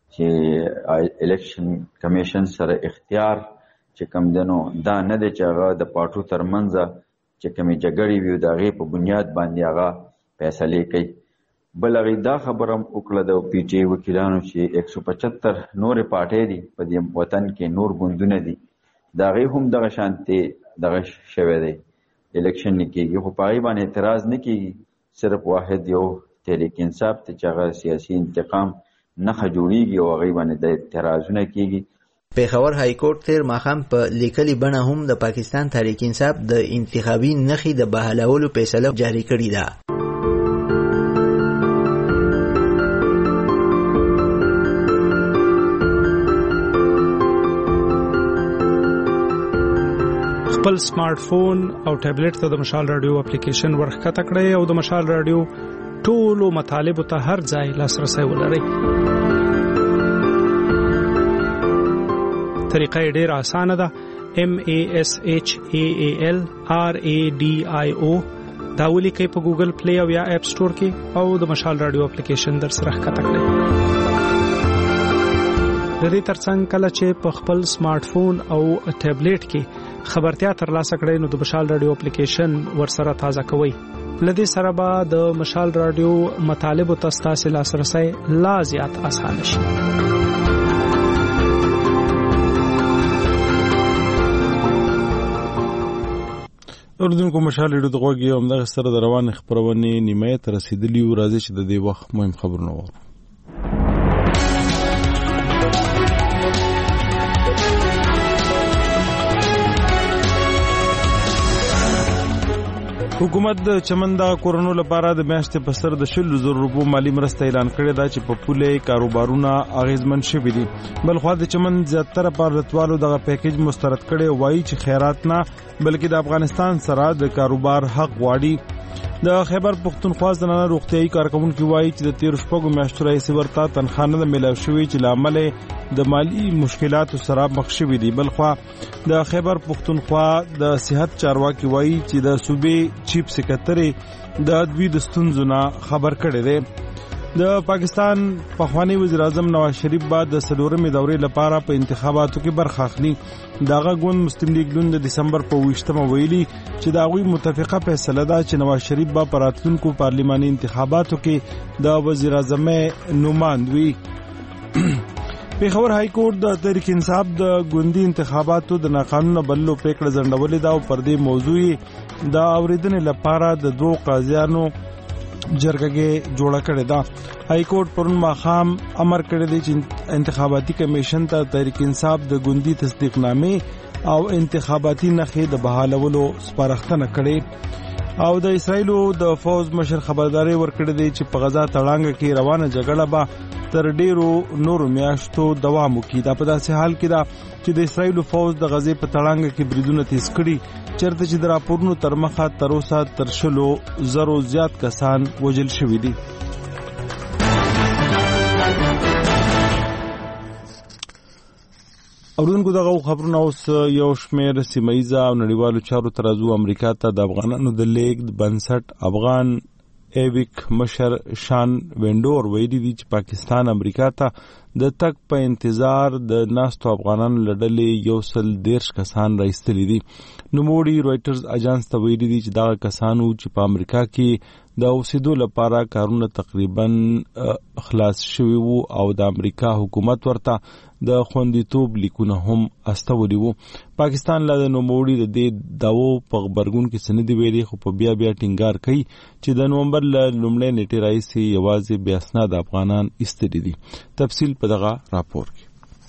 چې الیکشن کمیشن سره اختیار چې کوم دنو دا نه دی چې هغه د پارټو ترمنځ چې کومې جګړې وي دغه په بنیاد باندې هغه فیصله کوي. بل هغه دا خبره وکړه د پی ټی آی وکیلانو چې ایک سو پچهتر نورې پارټۍ دي په دې وطن کې، نور ګوندونه دي، دغه هم دغه شانتي دغه شوی دی الیکشن نه کېږي، خو په هغې باندې اعتراض نه کېږي. صرف واحد یو تحریک انصاف ته چې هغه سیاسي انتقام نښه جوړېږي او هغې باندې د اعتراضونه کېږي. پیښور های کورټ تیر ماښام په لیکلي بڼه هم د پاکستان تحریک انصاف د انتخابي نښې د بحالولو فیصله جاري کړې ده. خپل سمارټ فون او ټابلیټ ته د مشال رادیو اپلیکیشن ورخکته کړئ او د مشال رادیو ټولو مطالبو ته هر ځای لاسرسي ولرئ. طریقه ډېره اسانه ده. M A S H A A L R A D I O دا ولیکئ په ګوګل پلی او یا اپ سٹور کې او د مشال رادیو اپلیکیشن در سره ښکته کړئ. د دې ترڅنګ کله چې په خپل سمارټ فون او ټابلیټ کې خبرتیا ترلاسه کړئ نو د مشال رادیو اپلیکیشن ورسره تازه کوئ. لدې سره به د مشال رادیو مطالب او تاسو لاسرسي لا زیات اسانه شي. اردوونکو مشال رادیو د غوږی او دغه سره د روان خبرونه نیمه ته رسیدلی او راځي چې د دې وخت مهم خبرونه وو. حکومت د چمن د کورونو لپاره د میاشتې په سر د شل زر روپو مالی مرسته اعلان کړې ده چې په پوله کاروبارونه اغیزمن شوي دي. بلخو د چمن زیاتره پارلتوالو دغه پیکیج مسترد کړي وایي چې خیرات نه بلکې د افغانستان سره د کاروبار حق غواړي. د خیبر پختونخوا زنانه روغتیايي کارکونکو وایي چې د تیر شپږو میاشتو راهیسې ورته تنخواه نه ملاو شوې چې لامل د مالی مشکلاتو سره مخ شوي دي. بلخو د خیبر پختونخوا د صحت چارواکي وایي چې د صوبې چیف سکرټری د دوی د ستونزو نه خبر کړی دی. د پاکستان پخوانی وزیر اعظم نواز شریف بعد د څلورمې دورې لپاره په انتخاباتو کې برخه اخلي. دغه ګوند مسلم لیگ ګوند د دسمبر په ویشتمه ویلي چې دا غوي متفقه فیصله ده چې نواز شریف به په راتلونکو پارلماني انتخاباتو کې د وزیر اعظم نوماند وي. پیښور های کورټ د تحریک انصاف د ګوندي انتخاباتو د ناقانونه بللو پریکړه ځنډولې ده او پر دې موضوع د اوریدنې لپاره د دوه قاضیانو جرګه جوړه کړې ده. های کورټ پرون ماخام امر کړی دی چې انتخاباتي کمیشن ته تحریک انصاف د ګوندي تصدیقنامې او انتخاباتي نخې د بحالولو سپارښتنه کړې. او د اسرایلو د فوز مشر خبرداري ورکړې دی چې په غزا تړانګه کې روانه جګړه به تر ډیرو نورو میاشتو دوام وکړي. دا په داسې حال کې ده چې د اسرایلو فوز د غزې په تړانګه کې بریدونه تیز کړي چرته چې د راپورونو تر مخه تر اوسه تر شلو زرو زیات کسان وژل شوي دي. اوردونکو دغه خبرونه اوس یو شمېر سیمایي او نړیوالو چارو ترازو امریکا ته د افغانانو د لیګ بنسټ افغان ایویک مشر شان وینډور ویلي دي چې پاکستان امریکا ته د تک په انتظار د ناستو افغانانو لړلې یو سل دیرش کسان راایستلي دي. نوموړي رويټرز اجانس ته ویلي دي چې دا کسانو چې په امریکا کې د اوسېدو لپاره کارونه تقریبا خلاص شوي وو او د امریکا حکومت ورته د خوندیتوب لیکونه هم استولي وو. پاکستان لا د نوموړي د دې داوو په خبرګون کې سندې ویلي خو په بیا بیا ټینګار کوي چې د نومبر ل لومړۍ نیټې راځي یوازې بیا اسناد افغانان استدي دي. تفصیل په دغه راپور کې.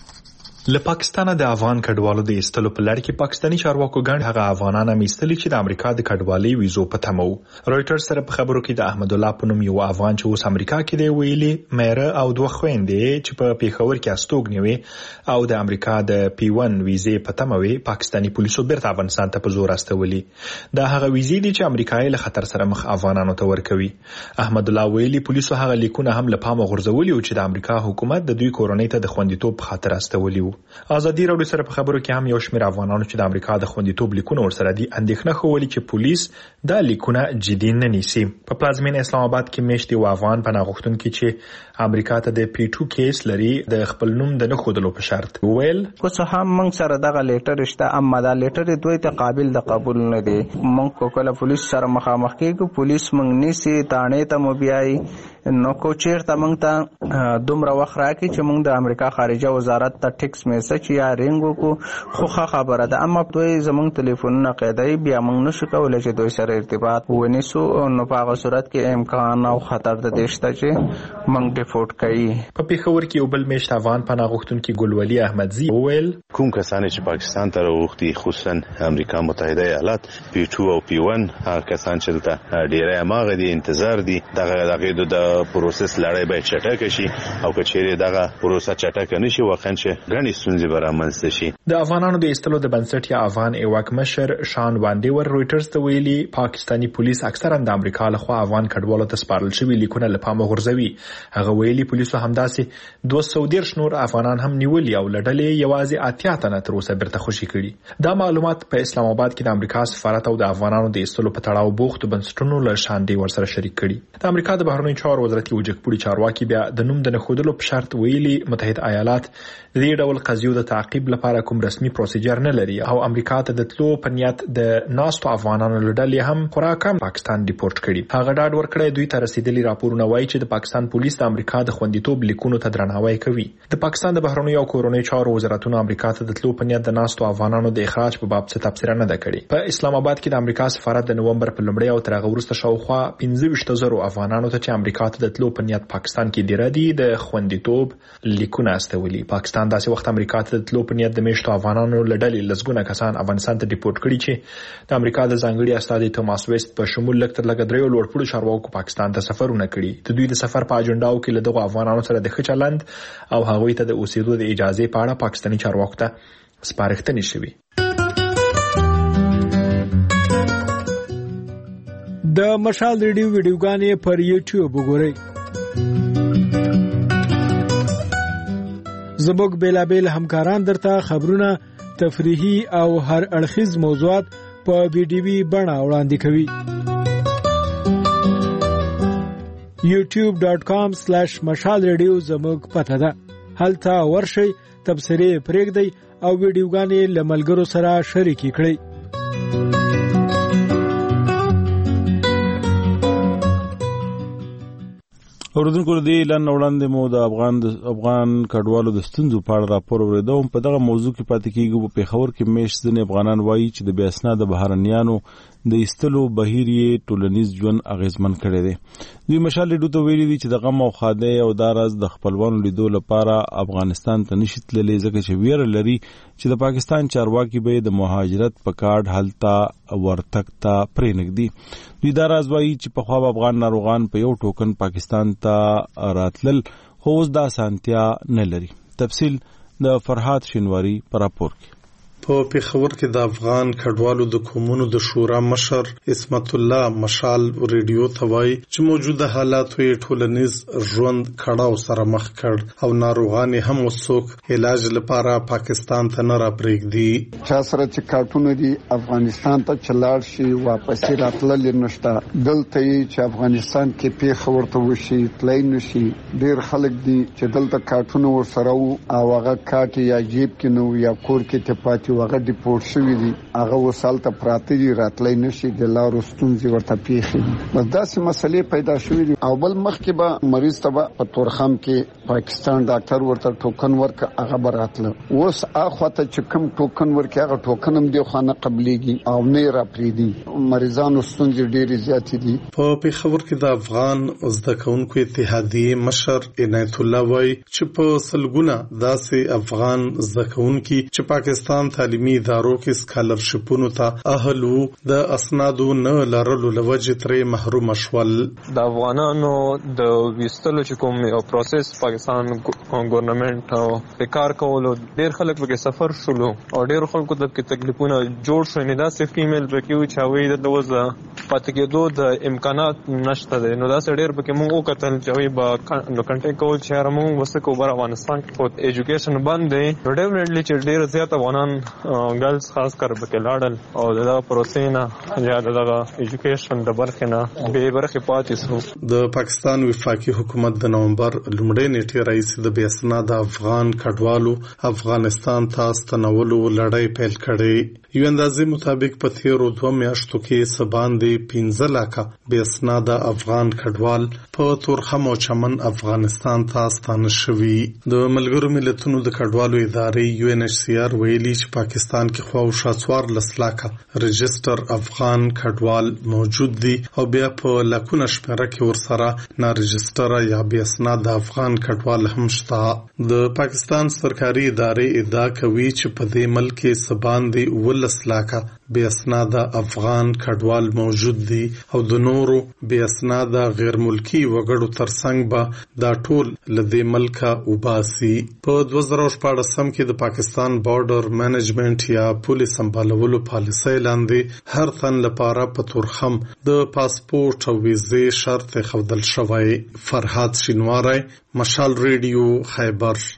له پاکستانه د افغان کډوالو د ایستلو په لړ کې پاکستاني چارواکو ګڼ هغه افغانان هم ایستلي چې د امریکا د کډوالۍ ویزو په تمه وو. رويټرز سره په خبرو کې د احمد الله په نوم یو افغان چې اوس امریکا کې دی ویلي مېره او دوه خويندې چې په پیښور کې استوګنې وي او د امریکا د پی ون ویزې په تمه وي پاکستاني پولیسو بیرته افغانستان ته په زور استولي. دا هغه ویزې دي چې امریکایي له خطر سره مخ افغانانو ته ورکوي. احمد الله ویلي پولیسو هغه لیکونه هم له پامه غورځولي او چې د امریکا حکومت د دوی کورنۍ ته د خوندیتوب په خاطر استولي وو. ازادي راډیو سره په خبرو کې هم یو شمېر افغانانو چې د امریکا د خوندیتوب لیکونه ورسره دي اندېښنه ښودلې چې پولیس دا لیکونه جدي نه نیسي. په پلازمینه اسلام آباد کې میشت یو افغان پناه غوښتونکي چې امریکا ته د پی ټو کیس لري د خپل نوم د نه ښودلو په شرط ویل اوس هم موږ سره دغه لیټر شته اما دا لیټر دوی ته قابل د قبول نه دی. موږ کله پولیس سره مخامخ کېږو پولیس موږ نیسي تانه ته مو بیاي نو کو چیرته موږ ته دومره وخت راکړي چې موږ د امریکا خارجه وزارت ته ټیکس میسج یا رینګو کو خوخه خبره ده اما دوی زموږ ټلیفونونه قیدای بیا موږ نشو کولای چې دوی سره ارتباط ونیسو نو په هغه صورت کې امکان او خطر د دشته چې موږ ډیفورټ کوي. په پیښور کې یو بل میشت افغان پناه غوښتونکي ګلولي احمدزي وویل کوم کسان چې پاکستان ته راوختي خصوصا امریکا متحده ایالات پی ټو او پی ون هغه کسان چې دلته ډیره ماغه دي انتظار دي دغه دغه د دغه پروسس لړۍ باید چټک شي او کچېره دغه پروسه چټک نشي واقعا چې غني ستونزې به رامنځته شي. د افغانانو د ایستلو د بنسټ یا افغان ایواک مشر شان واندیور رويټرز ته ویلي پاکستانی پولیس اکثرا د امریکا لخوا افغان کډوالو ته سپارل شوی لیکونه له پامه غورځوي. هغه ویلي پولیسو همداسې دوه سوه دېرش نور افغانان هم نیولي او لړلې یوازې اتیا تنه تر اوسه بیرته خوشي کړي. دا معلومات په اسلام آباد کې د امریکا سفارت او د افغانانو د ایستلو په تړاو بوخت بنسټونو له شاندې ورسره شریک کړي. د امریکا د بهرنیو چارو وزارت یو جګپوړي چارواکي بیا د نوم د نخودلو په شرط ویلي متحده ایالات د دې ډول قضیو د تعقیب لپاره کوم رسمي پروسیجر نه لري او امریکا ته د تلو په نیت د ناستو افغانانو لړلې هم خورا کم پاکستان ریپورت کړي. هغه ډاډ ورکړی دوی ته رسیدلي راپورونه وایي چې د پاکستان پولیس د امریکا د خوندیتوب لیکونو ته درناوی کوي. د پاکستان د بهرنیو او کورنیو چارو وزارتونو امریکا ته د تلو په نیت د ناستو افغانانو د اخراج په باب څه تبصره نه ده کړې. په اسلام آباد کې د امریکا سفارت د نومبر په لومړۍ او تر هغه وروسته شاوخوا پنځه ویشت زره افغانانو ته چې امریکا ته د تلو په نیت پاکستان کې ډیر دي د خوندیتوب لیکونه استولي. پاکستان داسې وخت امریکا ته د تلو په نیت د میشتو افغانانو لړلې لسګونه کسان افغانستان ته ریپورت کړي چې د امریکا د ځانګړي استاد توماس ویست په شمول لکتر لګ دریو لوړپوړو چارواکو پاکستان ته سفرونه کړي. د دوی د سفر په اجنډاو کې له دغو افغانانو سره د ښه چلند او هغوی ته د اوسېدو د اجازه په اړه پاکستاني چارواکو ته سپارښتنې شوې. د مشال ریډیو ویډیوګانې پر یوټیوب وګورئ. زموږ بیلابیل همکاران درته خبرونه، تفریحي او هر اړخیز موضوعات په ویډیوي بڼه وړاندې کوي. یوټیوب ډاټ کام سلیش مشال ریډیو زموږ پته ده. هلته ورشئ، تبصرې پرېږدئ او ویډیوګانې له ملګرو سره شریکې کړئ. اوردونکو د اعلان وړاندې مو د افغان د افغان کډوالو د ستونزو په اړه راپور اوریدو. په دغه موضوع کې پاتې کیږو. په پیښور کې میشت ځینې افغانان وایي چې د بې اسناده بهرنیانو د ایستلو بهیر یې ټولنیز ژوند اغیزمن کړی دی. دوی مشال ریډیو ته ویلي دي چې د غم او ښادۍ او دا راز د خپلوانو لیدو لپاره افغانستان ته نشي تللی ځکه چې ویره لري چې د پاکستان چارواکي به د مهاجرت په کارډ هلته ورتګ ته پرېنږدي. دوی دا راز وایي چې پخوا به افغان ناروغان په یو ټوکن پاکستان ته راتلل، خو اوس دا اسانتیا نه لري. تفصیل د فرحات شینواری په راپور کې. په پیښور کې د افغان کډوالو د قومونو د شورا مشر اسمت الله مشال ریډیو ته وایي چې موجوده حالات یې ټولنیز ژوند کړهو سره مخ کړ او ناروغان هم وسوک علاج لپاره پاکستان ته نه راپرېږدي. چا سره چې کارتونه دي افغانستان ته چلاړ شي واپس راتلل نشته. دلته چې افغانستان کې پیښه ورته وشي تلای نشي. ډیر خلک دي چې دلته کارتونه ورسره او هغه کارت یا جیب کې نو یا کور کې ته پاتې هغه ډیپورټ شوی دي، هغه وسال ته پراته دي، راتلای نشي، د لارو ستونزې ورته پیښې دي. بس داسې مسلې پیدا شوې دي. او بل مخکې به مریض ته به په تورخم کې پاکستان ډاکټر ورته ټوکن ورکړه، هغه به راتله. اوس هاخوا ته چې کوم ټوکن ورکړي هغه ټوکن هم دې خوا نه قبلېږي او نه یې راپرېږدي. مریضانو ستونزې ډېرې زیاتې دي. په پیښور کې د افغان زده کوونکو اتحادیې مشر عنایت الله وایي چې په سلګونه داسې افغان زده کوونکي چې پاکستان تعلیمي ادارو کې سکالرشپونو ته اهل وو د اسنادو نه لرلو لوجه ترې محروم شول. د افغانانو د ویستلو چې کوم یو پروسس پاکستان ګورنمنت او په کار کولو ډیر خلک به سفر شولو او ډیر خلکو د تکلیفونه جوړ شو. نه دا صرف ایمیل پکې چې وایي د دوزه پاتې کېدو د امکانات نشته دي. نو دا ډیر پکې موږ وکتل چې وایي با نو کنټیکټ کول چې موږ وسکو بر افغانستان کې ایجوکیشن باندې ډیفینټلی چې ډیر زیات افغانان ګرلز خاص کر پکې لاړل او دا پروسې نه یا دغه ایجوکیشن د برخې نه به برخې پاتې شو. د پاکستان وفاقي حکومت د نومبر لومړۍ نیټې راځي د بې اسناده افغان کډوالو افغانستان ته ستنولو لړۍ پیل کړې. یو اندازې مطابق په تیرو دوه میاشتو کې سباندې پنځه لکه بې اسناده افغان کډوال په تورخم او چمن افغانستان ته ستانه شوي. د ملګرو ملتونو د کډوالو ادارې یو ان ایچ سی آر ویلي چې پاکستان کې خو شاڅوار لسلاکه رجستر افغان کډوال موجود دي او بیا په لکونه شمیره کې ورسره نه رجستر یا بې اسناده افغان کډوال کډوال هم شته. د پاکستان سرکاري ادارې ادعا کوي چې په دې ملک کې سباندې ولس لاکه بې اسناده افغان کډوال موجود دي او د نورو بې اسناده غیر ملکی وګړو ترڅنګ به دا ټول له دې ملکه وباسي. په دوه زره شپاړسم کې د پاکستان بارډر مینجمنت یا پولیس سمبالولو پالیسۍ لاندې هر تن لپاره په تورخم د پاسپورت او ویزې شرط ښودل شوی. فرهاد شینواری، مشال ریډیو، خیبر.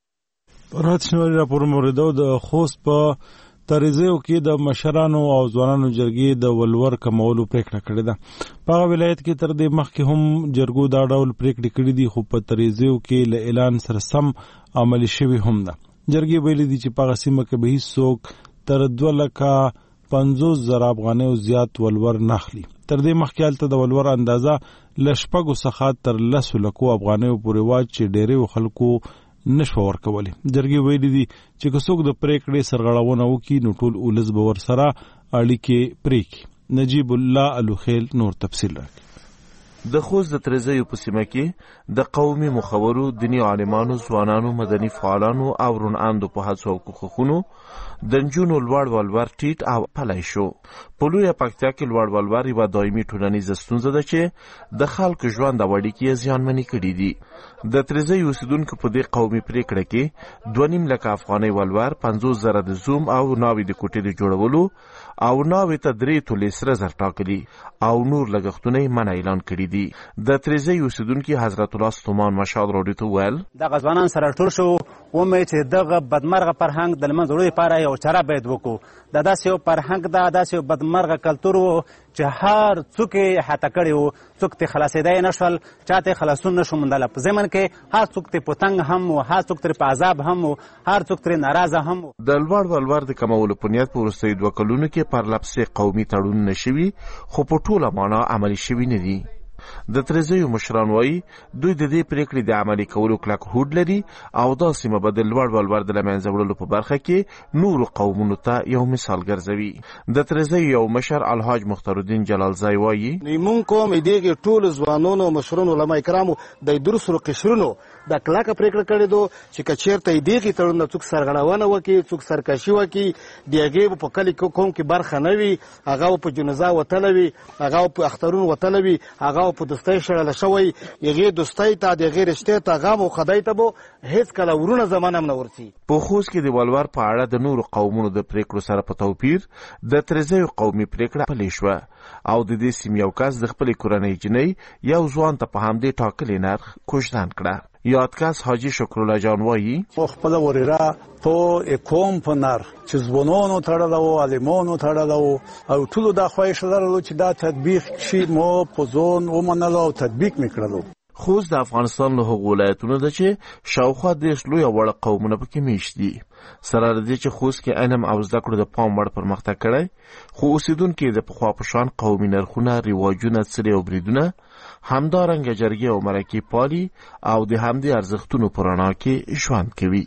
فرهاد شینواری راپور موردو. د خوست په تریزیو کې د مشرانو او ځوانانو جرګې د ولور کمولو پریکړه کړې ده. په هغه ولایت کې تر دې مخکې هم جرګو دا ډول پریکړې کړې دي، خو په تریزیو کې له اعلان سره سم عملي شوي هم ده. جرګې ویلي دي چې په هغه سیمه کې به هیڅوک تر دوه لکه پنځوس زره افغانیو زیات ولور نه اخلي. تر دې مخکې هلته د ولور اندازه له شپږو څخه تر لسو لکو افغانیو پورې وه چې ډېرو خلکو نشو ورکولی. جرګې ویلي دي چې که څوک د پریکړې سرغړونه وکړي نو ټول ولس به ورسره اړیکې پرې کړي. نجیب الله الوخیل نور تفصیل راکړي. د خوست د تریزیو په سیمه کې د قومي مخورو، دیني عالمانو، ځوانانو، مدني فعالانو او روناندو په هڅو او کوښښونو د نجونو لوړ ولور ټیټ او پلی شو. په لویه پکتیا کې لوړ ولور یوه دایمي ټولنیزه ستونزه ده چې د خلکو ژوند او اړیکې یې زیانمنې کړي دي. د تریزیو اوسیدونکو په دې قومي پریکړه کې دوه نیم لکه افغانۍ ولور، پنځوس زره د زوم او ناوې د کوټې د جوړولو او ناوې ته درې تولې سره زر ټاکلي او نور لګښتونه یې منع اعلان کړي دي. د تریزیو اوسیدونکي حضرت الله ستومان مشال راډیو ته وویل دغه ځوانان سره ټول شو، ومې چې دغه بدمرغه فرهنګ د له منځه وړلو لپاره یو چاره باید وکړو. دا داسې یو فرهنګ ده، داسې یو بدمرغه کلتور و چې هر څوک یې احاطه کړی و، څوک ترې خلاصېدی نه شول، چا ته یې خلاصون نه شو موندلی. په ضمن کې هر څوک ترې په تنګ هم و، هر څوک ترې په عذاب هم و، هر څوک ترې ناراضه هم و. د لوړ ولور د کمولو په نیت په وروستیو دوه کلونو کې پرلپسې قومي تړونونه شوي، خو په ټوله معنا عملي شوي نه دي. د تریزیو مشران وایي دوی د دې پریکړې د عملي کولو کلک هوډ لري او دا سیمه به د لوړ ولور د له منځه وړلو په برخه کې نورو قومونو ته یو مثال ګرځوي. د تریزیو یو مشر الحاج مختارالدین جلالزی وایي مونږ کوم دغې ټولو ځوانانو، مشرانو، علما کرامو د درسرو قشرونو دا کلکه پریکړه کړې ده چې که چېرته یې دغې تړونونه څوک سرغړونه وکړي، څوک سرکشي وکړي، د هغې به په کلي قوم کې برخه نه وي، هغه به په جنازه وتلی وي، هغه به په اخترون وتلی وي، هغه به په دوستۍ شړله شوی، هغې دوستۍ ته د هغې رشتې ته غم او خدای ته به هېڅ کله ورونه زمانه هم نه ورځي. په خوست کې د ولور په اړه د نورو قومونو د پریکړو سره په توپیر د تریزیو قومي پریکړه پلې شوه او د دې سیمې یو کس د خپلې کورنۍ جنۍ یو ځوان ته په همدې ټاکلي نرخ کوژدن کړه. یادکس حاجی شکرالله جان وایي خپله ورېره په قوم په نرخ چې ځوانانو تړله وو، عالمانو تړله وو او ټولو دا خواهش لرلو چې دا تطبیق شي، مو په ځان ومنلو او تطبیق مې کړلو. خوست د افغانستان له هغو ولایتونو ده چې شاوخوا دېرش لوی او وړه قومونه پکې میشت دي. سره له دې چې خوست کې علم او زده کړو د پام وړ پرمختګ کړی، خو اوسېدونکي د پخوا په شان قومي نرخونه، رواجونه، څلې او بریدونه همدارنګه جرګې او مرکې پالي او د همدې ارزښتونو په رڼا کې ژوند کوي.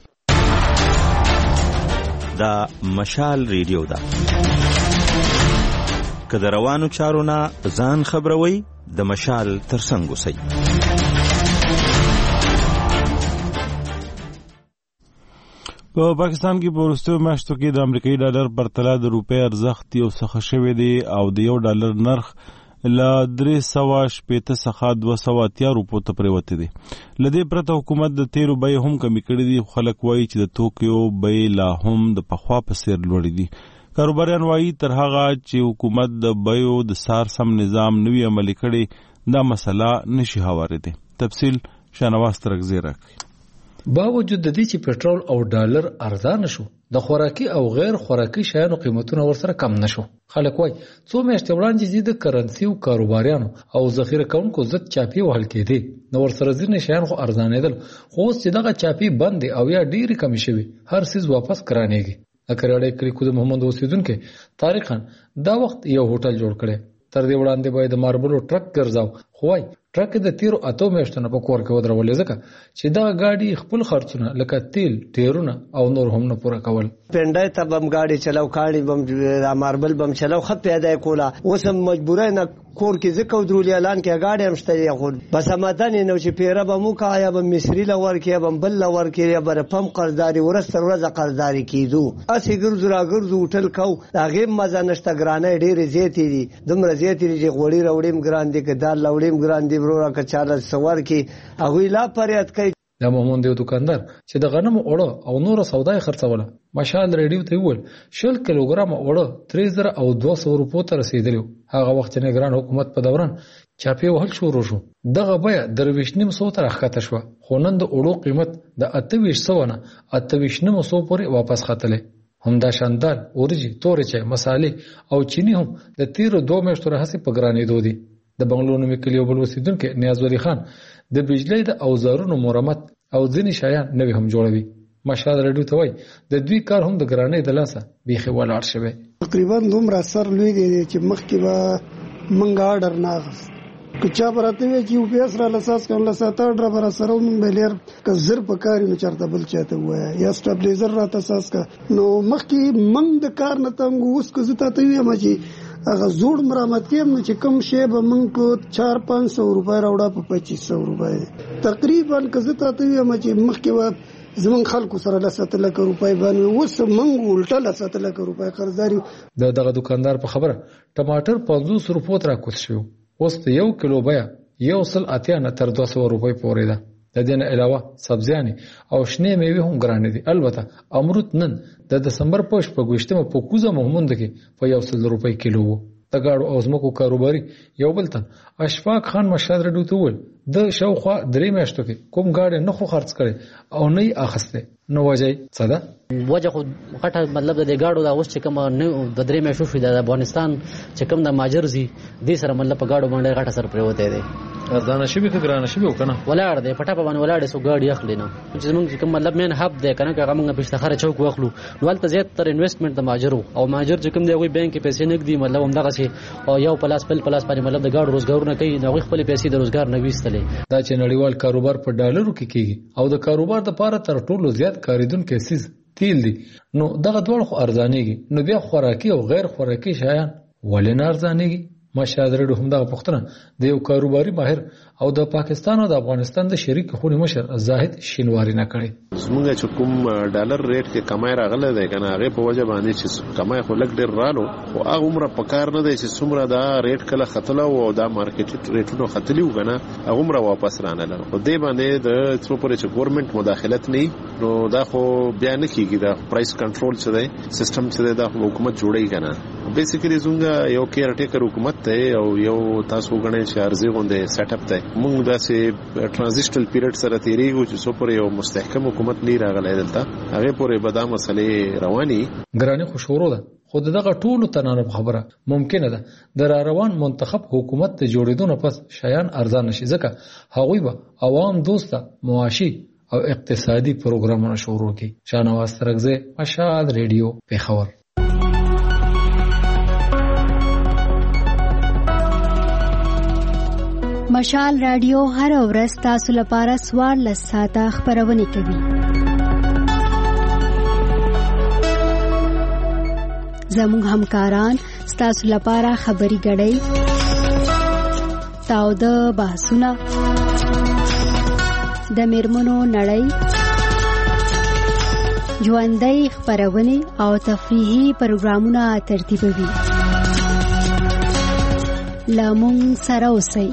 دا مشال ریډیو ده. که د روانو چارو نه ځان خبروي، د مشال ترڅنګ اوسئ. په پاکستان کې په وروستیو میاشتو کې د امریکایي ډالر پر طلا د روپۍ ارزښت یو څخه شوی دی او د یو ډالر نرخ له درې سوه شپېته څخه دوه سوه اتیا روپو ته پریوتی دی. له دې پرته حکومت د تیلو بیې هم کمې کړې دي، خو خلک وایي چې د توکیو بیې لا هم د پخوا په څېر لوړې دي. کاروباریان وایي تر هغه چې حکومت د بیو د سار سم نظام نوي عملي کړي، دا مسله نشي هوارېدی. تفصیل شاهنواز ترکزی راکړي. باوجود د دې چې پټرول او ډالر ارزانه شو، د خوراکي او غیر خوراکي شیانو قیمتونه ورسره کم نشو. خلک وایي څو میاشتې وړاندې د کرنسي او کاروباریانو او ذخیره کوونکو ضد چاپی وهل کېدې، نو ورسره ځینې شیان خو ارزانېدل، خو اوس چې دغه چاپی بند دی او یا ډېرې کمې شوي، هر څیز واپس ګرانېږي. د کراړۍ کلیکو د محمد اوسېدونکي طارق خان دا وخت یو هوټل جوړ کړی. تر دې وړاندې به د ماربلو ټرک ګرځاو، خوای ټرک د تیرو اتو میاشتو په کور کې ودرولې ځکه چې دا گاډي خپل خرڅونه لکه تیل ټیرونه او نور هم نه پوره کول. پنډای ته بم گاډي چلاو کاڼي بم ماربل بم چلاو خط پیدا کولا اوس هم مجبورای نه کور کې ځکه درولې اعلان کې گاډي هم شته خو بس مدن نو چې پیره به مو کا یا به مصری لور کې به بل لور کې یا به پم قرضداري ورستر ورځ قرضداري کیدو اسی ګرځو را ګرځو هوټل کو دا غیم مزه نشته ګرانه ډېر زیاتې دي دومره زیاتې دي چې غوړي راوړیم ګران دي که دال راوړیم ګران دي ورو را کچاله سوار کې هغه لا پریاد کوي. دا محمود یو دکاندار چې د غنمو اوړه او نور سودای خرڅوله مشال ریډیو ته ویل شل کیلوګرام اوړه درې زره او دوه سوه روپو ته رسیدلی. هغه وخت نه ګران حکومت په دوران چاپی وهل شروع شو. دغه بیا درویش نیم سو تر راخته شو خو نن د اوړو قیمت د اتهویش سو نه اتهویش نیم سو پورې واپس خاتله. همدا شاندار اورجی تورې چای مصالې او چینی هم د تیر دوه میاشتو راهسي په ګرانې دودي. د بنگلورو نومي کلیو بل اوسیدونکو نیاز ولی خان د بجلی د اوزارونو مرمت او ځینې شیان نوي هم جوړوي. مشال رډیو ته وای د دوی کار هم د ګرانۍ د لاسه بیخي ولاړ شوی. تقریبا دومره اثر لوی دی چې مخکې به منګ آرډر نه اخیست که چا براته وی چې یو پی اس را لاساس کوم لاساته آرډر برا سره مونږ بلیر که زر په کار نو چرته بل چاته وای یا سټابلیزر را تاساس کا نو مخکې منګ د کار نه تنګ اوس که زه ته وی ما چې هغه زوړ مرامت کېم نو چې کم شی به مونږ کو چار پنځ سو روپۍ راوړه په پچیس سو روپۍ تقریبا که زه ته وی ما چې مخکې و زمون خلکو سره لسته لکه روپۍ باندې اوس مونږ الټه لسته لکه روپۍ قرضداري. د دغه دکاندار په خبره ټماټر پنځوس روپو تر کوڅ شو اوس ته یو کیلو بیا یو سل اتیا نه تر دوه سوه روپۍ پورې ده. د دې نه علاوه سبزیانې او شنې میوې هم ګرانې دي. البته امرود نن د دسمبر په شپږویشتمه په کوزه محمود کې په یو سل روپۍ کیلو وو. د ګاډو او ځمکو کاروباري یو بل تن اشفاق خان مشال رډیو ته وویل د شاوخوا درې میاشتو کې کوم ګاډی نه خو خرڅ کړي او نه یې اخیستی. نو وجه څه ده؟ وجه خو غټه مطلب د ګاډو دا اوس چې کوم د درې میاشتو شوې د افغانستان چې کوم د ماجر زی دې سره مطلب په ګاډو باندې غټه سر پرېوتی دی. ارزانه شوي که ګرانه شوي وکنه ولاړ دی پټه په باندې ولاړ دی سو ګاډي اخلي نه چې زمونږ چې کوم مطلب مین هب دی کنه که هغه موږ پېشتخره چوک واخلو نو هلته زیاتره انویسټمنټ د ماجرو او ماجر چې کوم دی هغوی بینک کې پیسې نه ږدي مطلب همدغسې او یو پلاس بل پلاس باندې مطلب د ګاډو روزګارونه کوي نو هغوی خپلې پیسې د روزګار نه ویستلې. دا چې نړیوال کاروبار په ډالرو کې کیږي او د کاروبار دپاره تر ټولو زیات کاریدونکی څیز تیل دی نو دغه دواړه خو ارزانېږي نو بیا خوراکي او غیر خوراکي شیان ولې نه ارزانېږي؟ مشال رډیو هم دغه پوښتنه د یو کاروباري ماهر او د پاکستان او د افغانستان د شریک خونی مشر زاهد شینواری نه کړي. زمونږ چې کوم ډالر ریټ کې کمای راغله دی کنه هغه په وجه باندې چې کمای خو لګ ډیر رالو خو هغه عمره په کار نه دی چې څومره دا ریټ کله خطله او دا مارکیټ ریټونو خطلی وګنه هغه عمره واپس رانه لره خو دې باندې د څو پرې چې ګورنمنت مداخلت نه نو دا خو بیا نه کیږي دا پرایس کنټرول څه دی سیستم څه دی دا حکومت جوړی کنه بیسیکلی زمونږ یو کیر ټیکر حکومت ته او یو تاسو غنئ چې ارزي غونډه سیټ اپ ته موږ داسې ټرانزیشنل پیریډ سره تیریږو چې څو پورې یو مستحکم حکومت نه راغلی دلته هغه پورې به دا مسلې رواني ګرانې خو شروع ده خو دغه ټولو تنانه خبره ممکنه ده د را روان منتخب حکومت ته جوړېدو نه پس شیان ارزان نشي ځکه هغوی به عوام دوسته معاشي او اقتصادي پروګرامونه شروع کړي. شاهنواز ترکزی مشال ریډیو پیښور. مشال رادیو هر ورځ تاسو لپاره سوار لساته خبرونه کوي. زموږ همکاران تاسو لپاره خبري غړي تاو د بحثونه د میرمنو نړۍ ژوندۍ خبرونه او تفریحي پروګرامونه ترتیبوي. لامون سره اوسئ.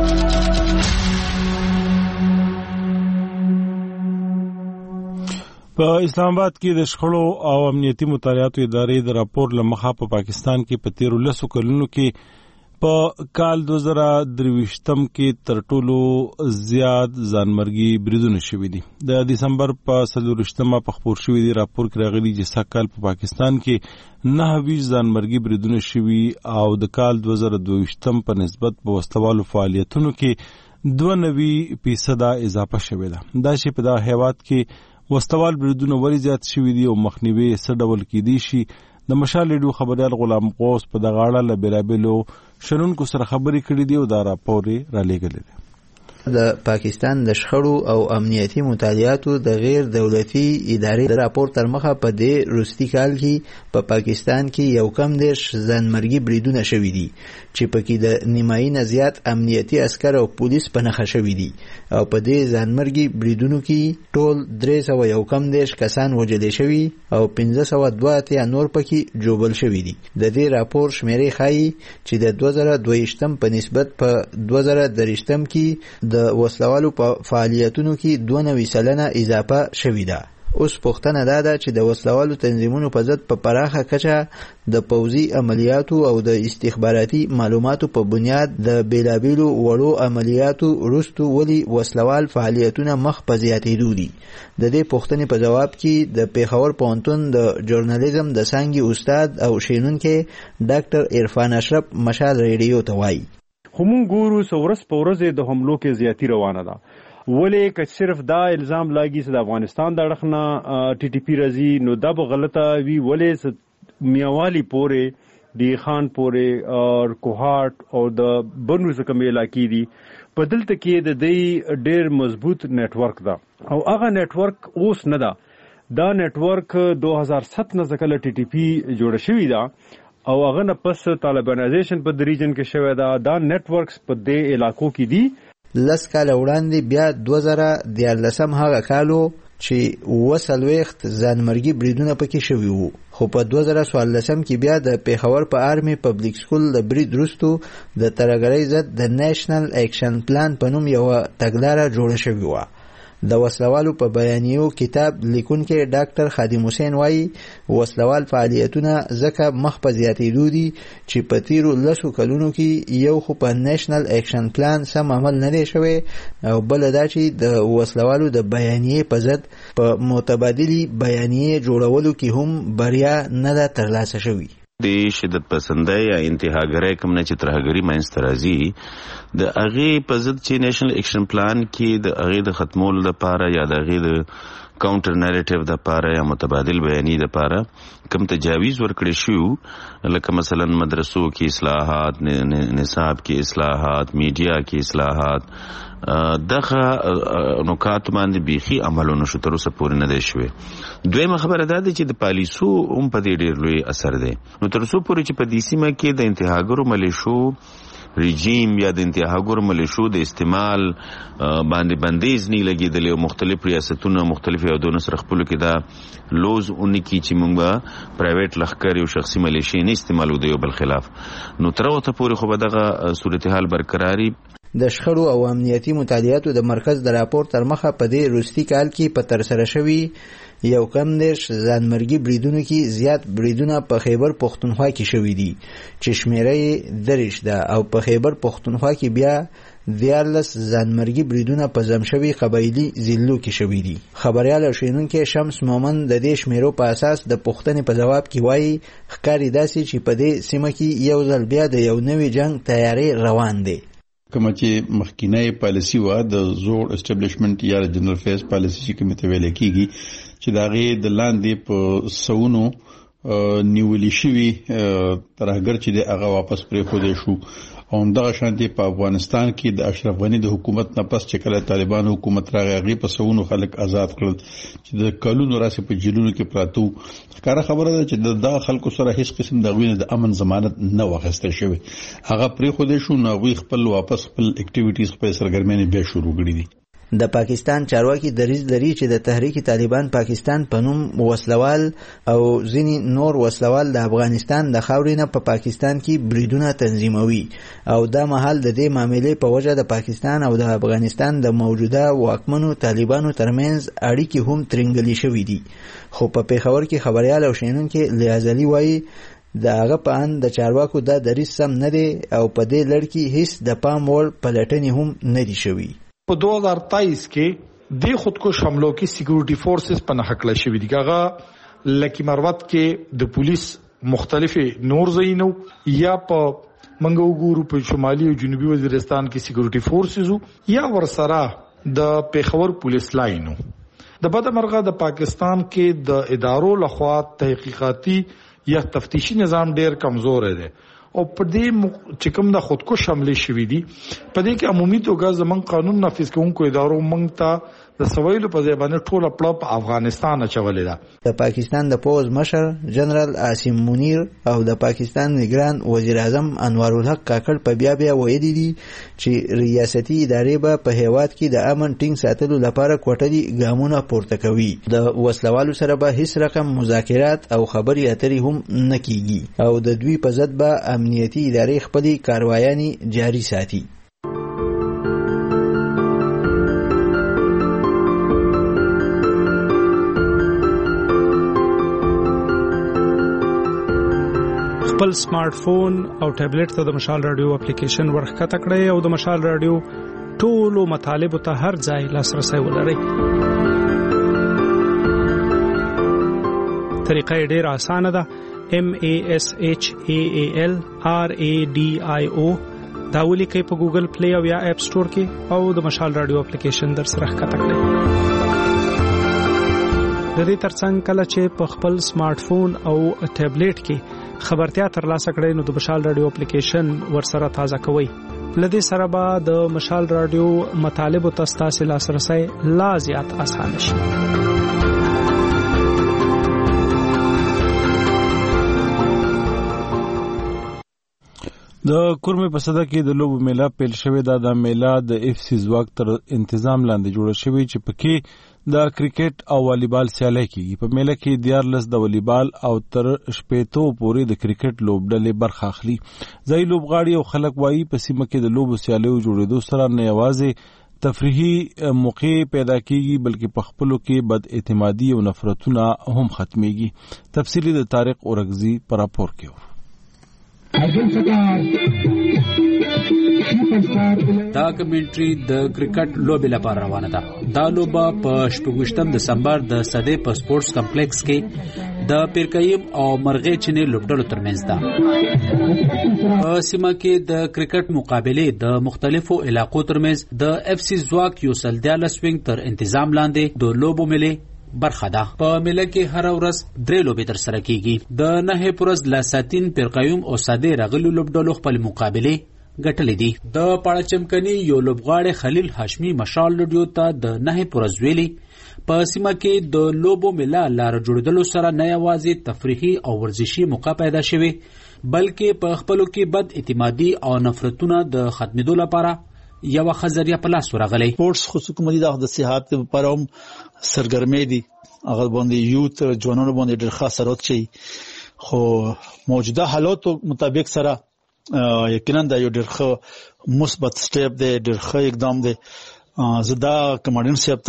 په اسلام آباد کې د شخړو او امنیتي مطالعاتو ادارې د راپور لمخه په پاکستان کې په تیرو لسو کلونو کې په کال دو زره درویشتم کې تر ټولو زیات ځانمرګي بریدونه شوي دي. د دسمبر په څلورویشتمه په خپور شوي دي راپور کې راغلي چې سږ کال په پاکستان کې نهه ویشت ځانمرګي بریدونه شوي او د کال دو زره دویشتم په نسبت په وسلوالو فعالیتونو کې دوه نوي فیصده اضافه شوې ده. دا چې په دغه هیواد کې وسلوال بریدونه ولې زیات شوي دي او مخنیوي څه ډول کیدی شي د مشال ریډیو خبريال غلام غوث په دغه اړه له بیلابیلو شنونکو سره خبرې کړې دي او دا راپور یې رالیږلی دی. د پاکستان د شخړو او امنیتي مطالعاتو د غیر دولتي ادارې د راپور تر مخه په دې وروستي کال کې په پا پاکستان کې یو کم دېرش ځانمرګي بریدونه شوي دي چې پکې د نیمایي نه زیات امنیتي عسکر او پولیس په نښه شوي دي او په دې ځانمرګي بریدونو کې ټول درې سوه یو کم دېرش کسان وژلې شوي او پنځه سوه دوه اتیا نور پکې ژوبل شوي دي. د دې راپور شمیرې ښایي چې د دوه زره دوه ویشتم په نسبت په دوه زره درویشتم کې د وسلوالو په فعالیتونو کې دوه نوي سلنه اضافه شوې ده. اوس پوښتنه دا ده چې د وسلوالو تنظیمونو په ضد په پراخه کچه د پوځي عملیاتو او د استخباراتي معلوماتو په بنیاد د بیلابیلو وړو عملیاتو وروستو ولې وسلوال فعالیتونه مخ په زیاتېدو دي. د دې پوښتنې په جواب کې د پیښور پوهنتون د ژورنالیزم د څانګې استاد او شینونکی ډاکټر عرفان اشرف مشال ریډیو ته وایي خو مونږ ګورو څو ورځ په ورځ د حملو کې زیاتی روانه ده. ولې که صرف دا الزام لاګي چې د افغانستان د اړخ نه ټي ټي پي راځي نو دا به غلطه وي. ولې میاوالی پورې دی خان پورې او کوهاټ او د بنو څخه کم علاقې دي په دلته کې د دې ډېر مضبوط نیټورک ده او هغه نیټورک اوس نه ده. دا نیټورک دو هزار سات نه ځکه ټي ټي پي جوړه شوې ده او هغه نه پس طالبانایزیشن په ریجن کې شوی دا دا نیټورکس په دې علاقو کې دي. لس کاله وړاندې بیا دوه زره دیارلسم هغه کالو چې اووه څلوېښت ځانمرګي بریدونه پکې شوي وو خو په دوه زره څوارلسم کې بیا د پیښور په آرمي پبلیک سکول د برید وروستو د ترهګرۍ ضد د نیشنل ایکشن پلان په نوم یوه تګلاره جوړه شوې وه. د وسلوالو په بیانیو کتاب لیکونکی ډاکټر خادم حسین وایي وسلوال فعالیتونه ځکه مخ په زیاتېدو دي چې په تیرو لسو کلونو کې یو خو په نیشنل ایکشن پلان سم عمل نه دی شوی او بله دا چې د وسلوالو د بیانیې په ضد په متبادلې بیانیې جوړولو کې هم بریا نه ده ترلاسه شوې. د شدت پسندۍ یا انتهاګرۍ کوم نه چې ترهګري منځته راځي د هغې په ضد چې نیشنل ایکشن پلان کې د هغې د ختمولو لپاره یا د هغې د کاونټر نیریټیو دپاره یا متبادل بیانیې دپاره کوم تجاویز ورکړی شو لکه مثلا مدرسو کې اصلاحات، نصاب کې اصلاحات، میډیا کې اصلاحات، دغه نکات باندې بیخي عملونه شو تر اوسه پورې نه دی شوی. دویمه خبره دا ده چې د پالیسو هم په دې ډېر لوی اثر دی. نو تر اوسه پورې چې په دې سیمه کې د انتهاګرو ملیشو رژیم یا د انتهاګرو ملیشو د استعمال باندې بندیز نه لګېدلی او مختلف ریاستونه مختلف هیوادونو سره خپلو کې دا لوز اونې کې چې موږ به پرایویټ لښکر او شخصي ملیشې نه استعمالو د یو بل خلاف. نو تر اوسه پورې خو به دغه صورتحال برقراري. د شخړو او امنیتي مطالعاتو د مرکز د راپور تر مخه په دې وروستي کال کې په ترسره شوي یو کم دېرش ځانمرګي بریدونو کې زیات بریدونه په خیبر پښتونخوا کې شوي دي چې شمیره یې دېرش ده او په خیبر پښتونخوا کې بیا دیارلس ځانمرګي بریدونه په ځمشوي قبایلي ضلعو کې شوي دي. خبریال او شنونکی شمس مومن د دې شمیرو په اساس د پوښتنې په ځواب کې وایي ښکاري داسې چې په دې سیمه کې یو ځل بیا د یو نوي جنګ تیاری روان دی. کومه چې مخکینی پالیسي وه د زوړ اسټابلیشمنټ یا جنرال فیس پالیسي چې کومې ته ویلی کېږي چې د هغې د لاندې په سوونو نیولي شوي ترهګر چې دی هغه واپس پرېښودی شو او همدغه شانتې په افغانستان کې د اشرف غني د حکومت نه پس چې کله طالبان حکومت راغی هغې په سوونو خلک آزاد کړل چې د کلونو راسې په جیلونو کې پراته وو. ښکاره خبره ده چې د دغه خلکو سره هیڅ قسم د هغوی نه د امن ضمانت نه و اخیستی شوی. هغه پرېښودی شو نو هغوی خپل واپس خپل اکټیویټیز خپل سرګرمیانې بیا شروع کړي دي. د پاکستان چارواکي دریځ لري چې د تحریک طالبان پاکستان په نوم وسلوال او ځینې نور وسلوال د افغانستان د خاورې نه په پاکستان کې بریدونه تنظیموي او دا مهال د دې معاملې په وجه د پاکستان او د افغانستان د موجوده واکمنو طالبانو ترمنځ اړیکې هم ترنګلې شوي دي. خو په پیښور کې خبریال او شنونکی لیازلي وایي د هغه په اند د چارواکو دا دریځ سم نه دی او په دې لړ کې هیڅ د پام وړ پلټنې هم نه دي شوي. په دو هزار تیئیس کې د خودکش حملو کې سکیورټي فورسز په نښه کړل شوي دي. هغه لکی مروت کې د پولیس مختلف نور زینو یا په منګو ګورو په شمالي او جنوبي وزیرستان کې سکیورټي فورسز یا ورسره د پیښور پولیس لاینو. د بدمرغه د پاکستان کې د ادارو لخوا تحقیقاتي یا تفتیشي نظام ډیر کمزور دی او په دې چې کوم د خودکش حمله شوې دي په دې کې عمومي توګه زمون قانون نافذ کوونکو ادارو مونږ ته د سویلو په ځای باندې ټوله پړه په افغانستان اچولې ده. د پاکستان د پوز مشر جنرال عاصم منیر او د پاکستان نگران وزیر اعظم انوار الحق کاکړ په بیا بیا ویلي دي چې ریاستي ادارې به په هیواد کې د امن ټینګ ساتلو لپاره کوټلي ګامونه پورته کوي. د وسلوالو سره به هیڅ رقم مذاکرات او خبري اترې هم نه کیږي او د دوی په ضد به امنیتي ادارې خپلې کاروایانې جاري ساتي. خپل سمارټ فون او ټابلیټ ته د مشال رادیو اپلیکیشن ورخکته کړئ او د مشال رادیو ټولو مطالبو ته هر ځای لاسرسي ولرئ. طریقه یې ډېره اسانه ده. M A S H A A L R A D I O دا ولیکئ په ګوګل پلی او یا اپ سٹور کې او د مشال رادیو اپلیکیشن در سره ښکته کړئ. د دې ترڅنګ کله چې په خپل سمارټ فون او ټابلیټ کې خبرتیا ترلاسه کړئ نو د مشال رادیو اپلیکیشن ورسره تازه کوئ. لدې سره به د مشال رادیو مطالب او تاسو لاسرسي لا زیات آسان شي. د کورمې په صده کې د لوبو میله پیل شوې ده. د میله د اف سی ځواک تر انتظام لاندې جوړه شوې چې پکې د کرکټ او والیبال سیالي کیږي. په میله کې دیارلس د والیبال او تر شپېتو پورې د کرکټ لوبډلې برخه اخلي. ځای لوبغاړي او خلک وایي په سیمه کې د لوبو سیالیو جوړېدو سره نه یوازې تفریحي موقع پیدا کیږي بلکې په خپلو کې بد اعتمادي او نفرتونه هم ختميږي. تفصیلی د طارق اورغزي پر راپور کې دا کمنټري د کرکټ لوبې لپاره روانه ده. دا لوبه په شپږم دسمبر د صدې په سپورتس کمپلیکس کې د پیرکایم او مرغې چینې لوبډلو ترمنځ ده. په سیمه کې د کرکټ مقابلې د مختلفو علاقو ترمنځ د اف سی ځواک یو سل دیارلس وینګ تر انتظام لاندې د لوبو ملي برخه ده. په مله کې هر ورځ درې لوبې تر سره کیږي. د نه پرز لاساتین پیرقیوم او صدې رغلو لوبډلو خپل مقابله ګټلې دي. د پړچمکني یو لوبغاړي خلیل هاشمي مشال لوډیو ته د نه پرز ویلي په سیمه کې د لوبو مله لار جوړدلو سره نه یوازې تفریحي او ورزشي موقع پیدا شوي بلکې په خپلو کې بد اعتمادي او نفرتونه د ختمېدو لپاره یو خزریه په لاس ورغلی. سپورتس خو کومدي د صحت لپاره هم سرګرمي دي. هغه باندې یوت ځوانانو باندې ډېر خاص اثرات شي خو موجوده حالاتو مطابق سره یقینا دا یو ډېر ښه مثبت سټیپ دی، ډېر ښه اقدام دی. زه دا کمانډنټ صاحب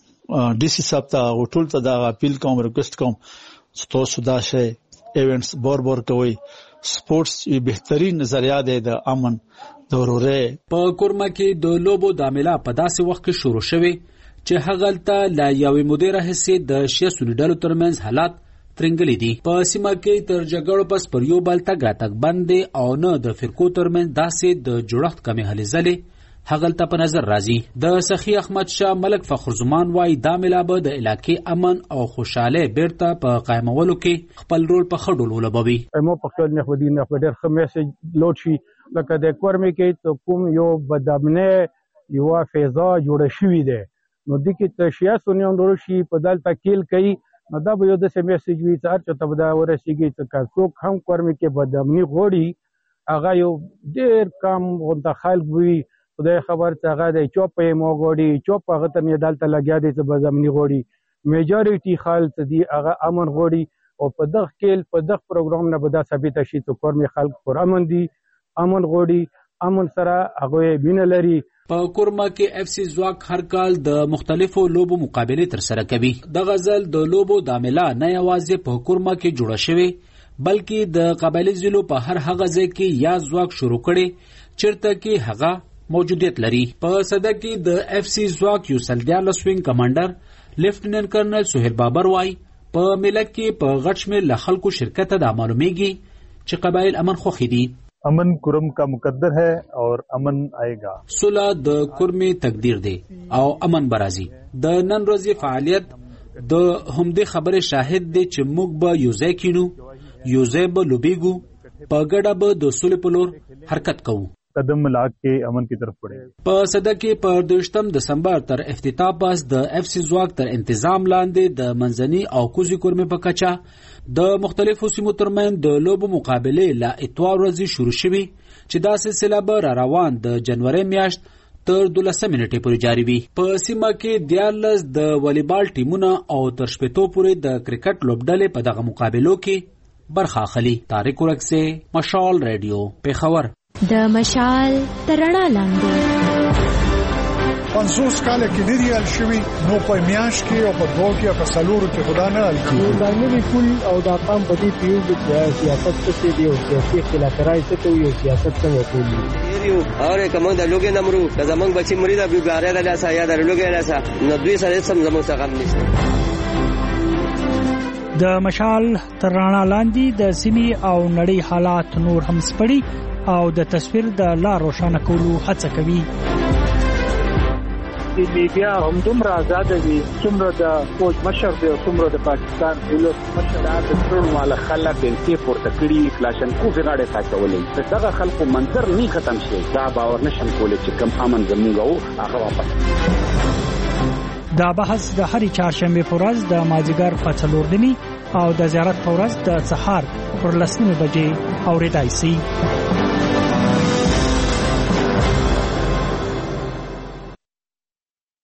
ته ډي سي صاحب ته ټول ته دا اپیل کوم، ریکوست کوم چې تاسو دا شی ایونټس بور بور کوئ. سپورتس یو بهترین ذریعہ دی د امن ضروري. په کورما کې د لوبو د عمله په داسې وخت کې شروع شوه چې هغلته لا یوې مدیره حصے د شیاسو لیډرو ترمنځ حالات ترنګلې دي. په سیمه کې تر جګړو پس پر یو بل تګ راتګ بندې او نه د فرقو ترمنځ داسې د جوړښت کمې هلې ځلې هغلته په نظر راځي. د سخی احمد شاه ملک فخر زمان وايي دا ملابه د علاقې امن او خوشاله بیرته په قائمولو کې خپل رول په خډول ولوبوي. مو په خپل نه خو دي نه ډېر ښه میسج لوډ شي لکه د کورمې کې کوم یو بدامنه یو فضا جوړه شوې ده نو د کې تشیا سنیون ورو شي په دلته کېل کوي نو دا به یو د میسج وی چې هر چاته به دا ورسیږي چې څوک هم کورمې کې بدامني غوړي هغه یو ډېر کم غونډه خلک وي خدای خبر چې هغه د چوپې مو غوړي چوپ هغه ته نه دلته لګیا دي چې بدامني غوړي میجورټي خلک دي هغه امن غوړي او په دغه کې په دغه پروګرام نه به دا ثابت شي چې کورمې خلک پر امن دي امن غوړي امن سره هغه مين لري. په کورما کې اف سی ځواک هر کال د مختلفو لوبو مقابله تر سره کوي. د غزل د لوبو د عمله نه یوازې په کورما کې جوړه شوی بلکې د قبایلی ضلعو په هر هغه ځای کې یا ځواک شروع کړي چیرته کې هغه موجودیت لري. په صده کې د اف سی ځواک یو سل دیارلس وینګ کمانډر لیفټیننټ کرنل سہیل بابر وايي په ملت کې په غټ شمېر له خلکو شرکت د معلومیږي چې قبایل امن خوښي دي. امن کرم کا مقدر ہے اور امن آئے گا. صلح د کرمی تقدیر دی او امن برازي. د نن ورځې فعالیت د همدې خبره شاهد دی چې موږ به یو ځای کینو، یو ځای به لوبېږو په ګډه به د سولې په لور حرکت کوو. قدم ملا کے امن کی طرف بڑھے. په صده کې په دویشتم دسمبر تر افتتاح پاس د اف سی ځواک تر انتظام لاندې د منځني او کوزي کورمې په کچه د مختلفو سیمو ترمن د لوبو مقابله لا اتوار ورځې شروع شوي چې دا سلسله به را روان د جنوري میاشت تر دولسمې نیټې پورې جاري وي. په سیمه کې دیارلس د والیبال ټیمونه او تر شپېتو پورې د کرکټ لوبډلې په دغه مقابلو کې برخه اخلي. طارق ورکسه، مشال رادیو، پیښور. د مشال ترڼا لاندې پنځوس کاله کې دی ریال شوی نو په میاش کې او په دوه کې په سلورو کې خدا نه حل کیږي. دا نوی پول او دا قام په دې پیو د سیاست څخه دی او سیاسي اختلافات څخه یو سیاست څنګه کوي یو اوره کوم د لوګي نمرو د زمنګ بچی مریض ابو ګاره د لاسه یا د لوګي لاسه نو دوی سره سم زموږ څخه غم نشته. د مشال ترڼا لاندې د سیمې او نړۍ حالات نور هم سپړي او د تصویر د لا روښانه کولو هڅه کوي. د میډیا هم دومره آزاد دي څومره د فوج مشر دی او څومره د پاکستان دولت مشر د ټول والا خلک د تی پورته کړي کلاشنکو غاړه تاچولې. دغه خلکو منظر نه ختم شي دا باور نشم کولای چې کم امن زموږ او هغه واپس. دا بحث د هرې چهارشنبه په ورځ د مازیګر په څلور نیمې او د زیارت په ورځ د سهار پر لسمه بجې اورېدای شي.